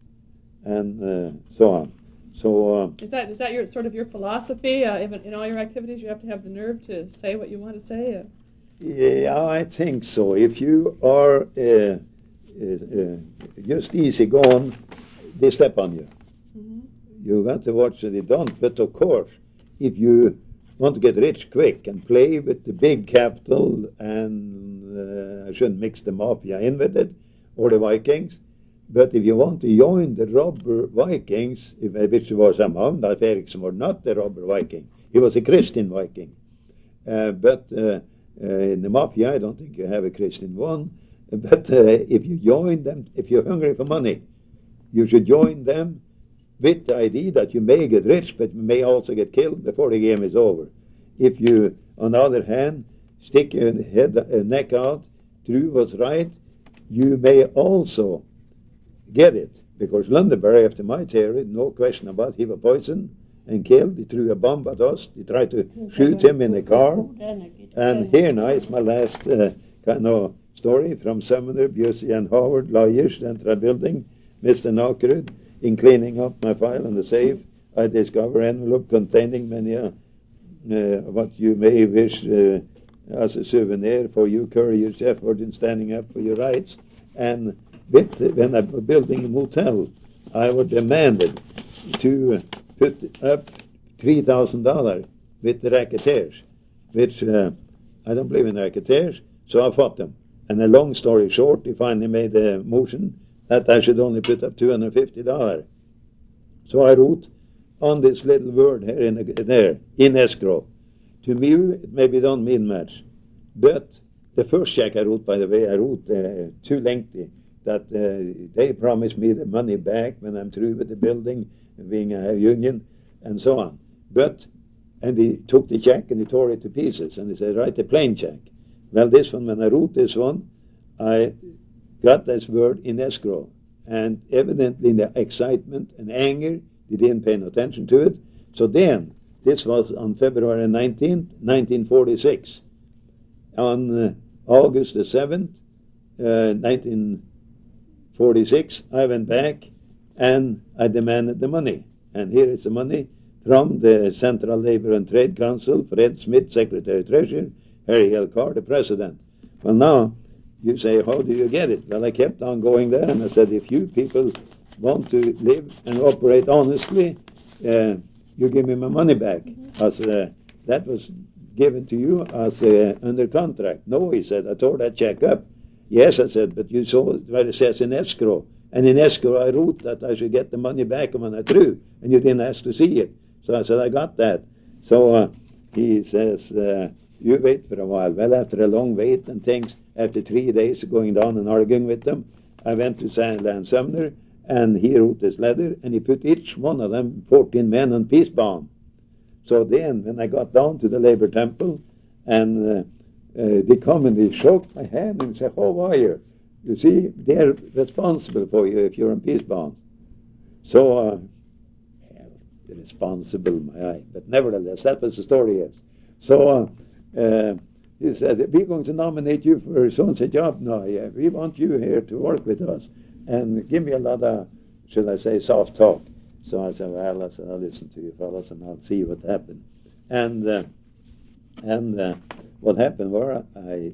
and uh, so on. So uh, Is that is that your sort of your philosophy? Uh, in, in all your activities, you have to have the nerve to say what you want to say. Uh, yeah, I think so. If you are uh, uh, uh, just easy going, they step on you. mm-hmm. You got to watch that they don't. But of course, if you want to get rich quick and play with the big capital, and uh, I shouldn't mix the mafia in with it, or the Vikings, but if you want to join the robber Vikings, if, which was somehow, Leif Erikson was not the robber Viking, he was a Christian Viking. Uh, but uh, uh, in the mafia, I don't think you have a Christian one. But uh, if you join them, if you're hungry for money, you should join them with the idea that you may get rich, but you may also get killed before the game is over. If you, on the other hand, stick your head, uh, neck out, through what's right, you may also get it. Because Lundberg, after my theory, no question about, he was poisoned and killed. He threw a bomb at us. They tried to shoot him in the car. And here now is my last uh, kind of story from Sumner, Busey and Howard, lawyers, Central Building, Mister Knockerud. In cleaning up my file in the safe, I discover envelope containing many uh, uh, what you may wish uh, as a souvenir for you courageous effort in standing up for your rights. And with, when I was building a motel, I was demanded to put up three thousand dollars with the racketeers, which uh, I don't believe in racketeers, so I fought them. And a long story short, they finally made a motion that I should only put up two hundred fifty dollars. So I wrote on this little word here in the, there, in escrow. To me, it maybe don't mean much. But the first check I wrote, by the way, I wrote uh, too lengthy, that uh, they promised me the money back when I'm through with the building, being a union, and so on. But, and he took the check and he tore it to pieces, and he said, write a plain check. Well, this one, when I wrote this one, I got this word in escrow. And evidently in the excitement and anger, they didn't pay no attention to it. So then, this was on February nineteenth, nineteen forty-six. On uh, August the seventh, uh, nineteen forty-six, I went back and I demanded the money. And here is the money from the Central Labor and Trade Council, Fred Smith, Secretary-Treasurer, Harry L. Carr, the President. Well, now, you say, how do you get it? Well, I kept on going there, and I said, if you people want to live and operate honestly, uh, you give me my money back. Mm-hmm. As, uh, that was given to you as uh, under contract. No, he said, I tore that check up. Yes, I said, but you saw where it says in escrow. And in escrow, I wrote that I should get the money back when I threw, and you didn't ask to see it. So I said, I got that. So uh, he says, uh, you wait for a while. Well, after a long wait and things, after three days of going down and arguing with them, I went to Sandland Sumner, and he wrote this letter, and he put each one of them, fourteen men, on peace bond. So then, when I got down to the Labor Temple, and uh, uh, they come and they shook my hand and say, how are you? You see, they're responsible for you if you're on peace bonds. So, uh, responsible, my eye. But nevertheless, that was the story is. So, uh, uh, he said, we're going to nominate you for so-and-so job now. Yeah, we want you here to work with us. And give me a lot of, should I say, soft talk. So I said, well, I said, I'll listen to you fellas and I'll see what happened. And uh, and uh, what happened was I,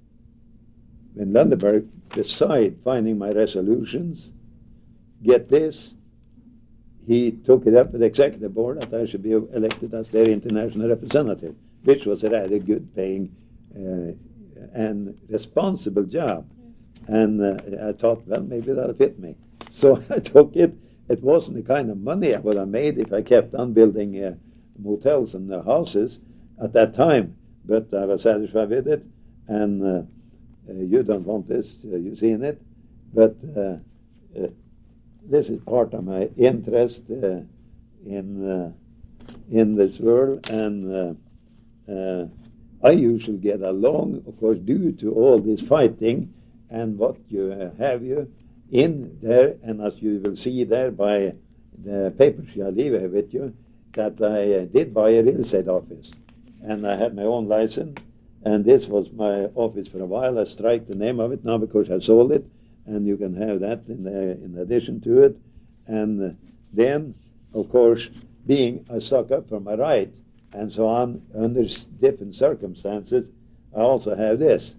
in Lundeberg, beside finding my resolutions, get this, he took it up with the executive board that I should be elected as their international representative, which was a rather good paying uh, and responsible job. And uh, I thought, well, maybe that'll fit me. So I took it. It wasn't the kind of money I would have made if I kept on building uh, motels and uh, houses at that time, but I was satisfied with it. And uh, uh, you don't want this, uh, you've seen it, but uh, uh, this is part of my interest uh, in uh, in this world, and uh, uh, I usually get along, of course, due to all this fighting and what you uh, have you in there, and as you will see there by the papers I leave here with you, that I uh, did buy a real estate office, and I had my own license, and this was my office for a while. I strike the name of it now because I sold it, and you can have that in the, in addition to it. And uh, then, of course, being I stuck up for my right and so on under s- different circumstances, I also have this.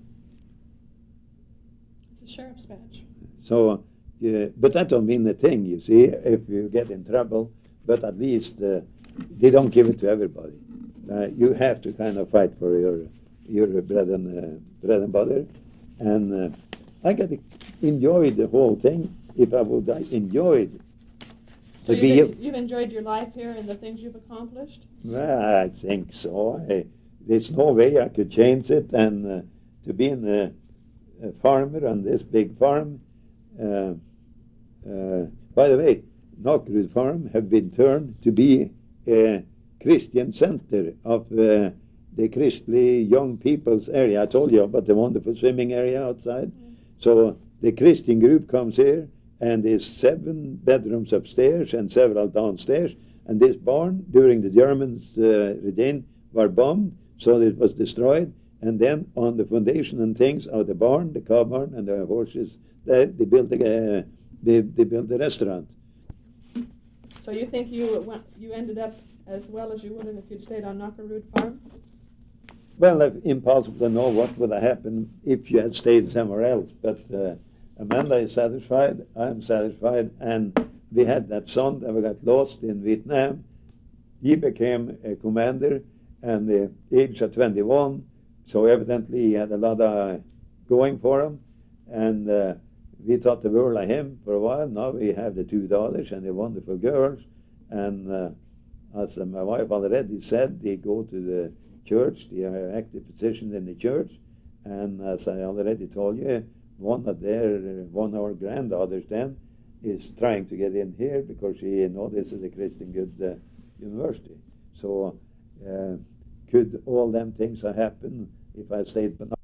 It's a sheriff's badge. So, uh, but that don't mean a thing, you see, if you get in trouble. But at least uh, they don't give it to everybody. Uh, you have to kind of fight for your your bread and uh, bread and butter. And uh, I got to enjoy the whole thing. If I would, I enjoyed So to be. you've, you've enjoyed your life here and the things you've accomplished? Well, I think so. I, there's no way I could change it. And uh, to be in a, a farmer on this big farm. Uh, uh, by the way, Knockerud Farm have been turned to be a Christian center of uh, the Christly young people's area. I told you about the wonderful swimming area outside. Mm. So the Christian group comes here, and there's seven bedrooms upstairs and several downstairs. And this barn, during the Germans' uh, regime, were bombed, so it was destroyed. And then on the foundation and things of the barn, the cow barn and the horses, there they built a uh, they they built a restaurant. So you think you went, you ended up as well as you would have if you'd stayed on Knockerud Farm? Well, it's impossible to know what would have happened if you had stayed somewhere else. But uh, Amanda is satisfied, I'm satisfied, and we had that son that we got lost in Vietnam. He became a commander, and the age of twenty-one, so evidently he had a lot of going for him, and uh, we thought the world of him for a while. Now we have the two daughters and the wonderful girls, and uh, as uh, my wife already said, they go to the church, they are active positions in the church, and as I already told you, one of their, one of our granddaughters then is trying to get in here because she knows this is a Christian good uh, university. So uh, could all them things have happened if I stayed?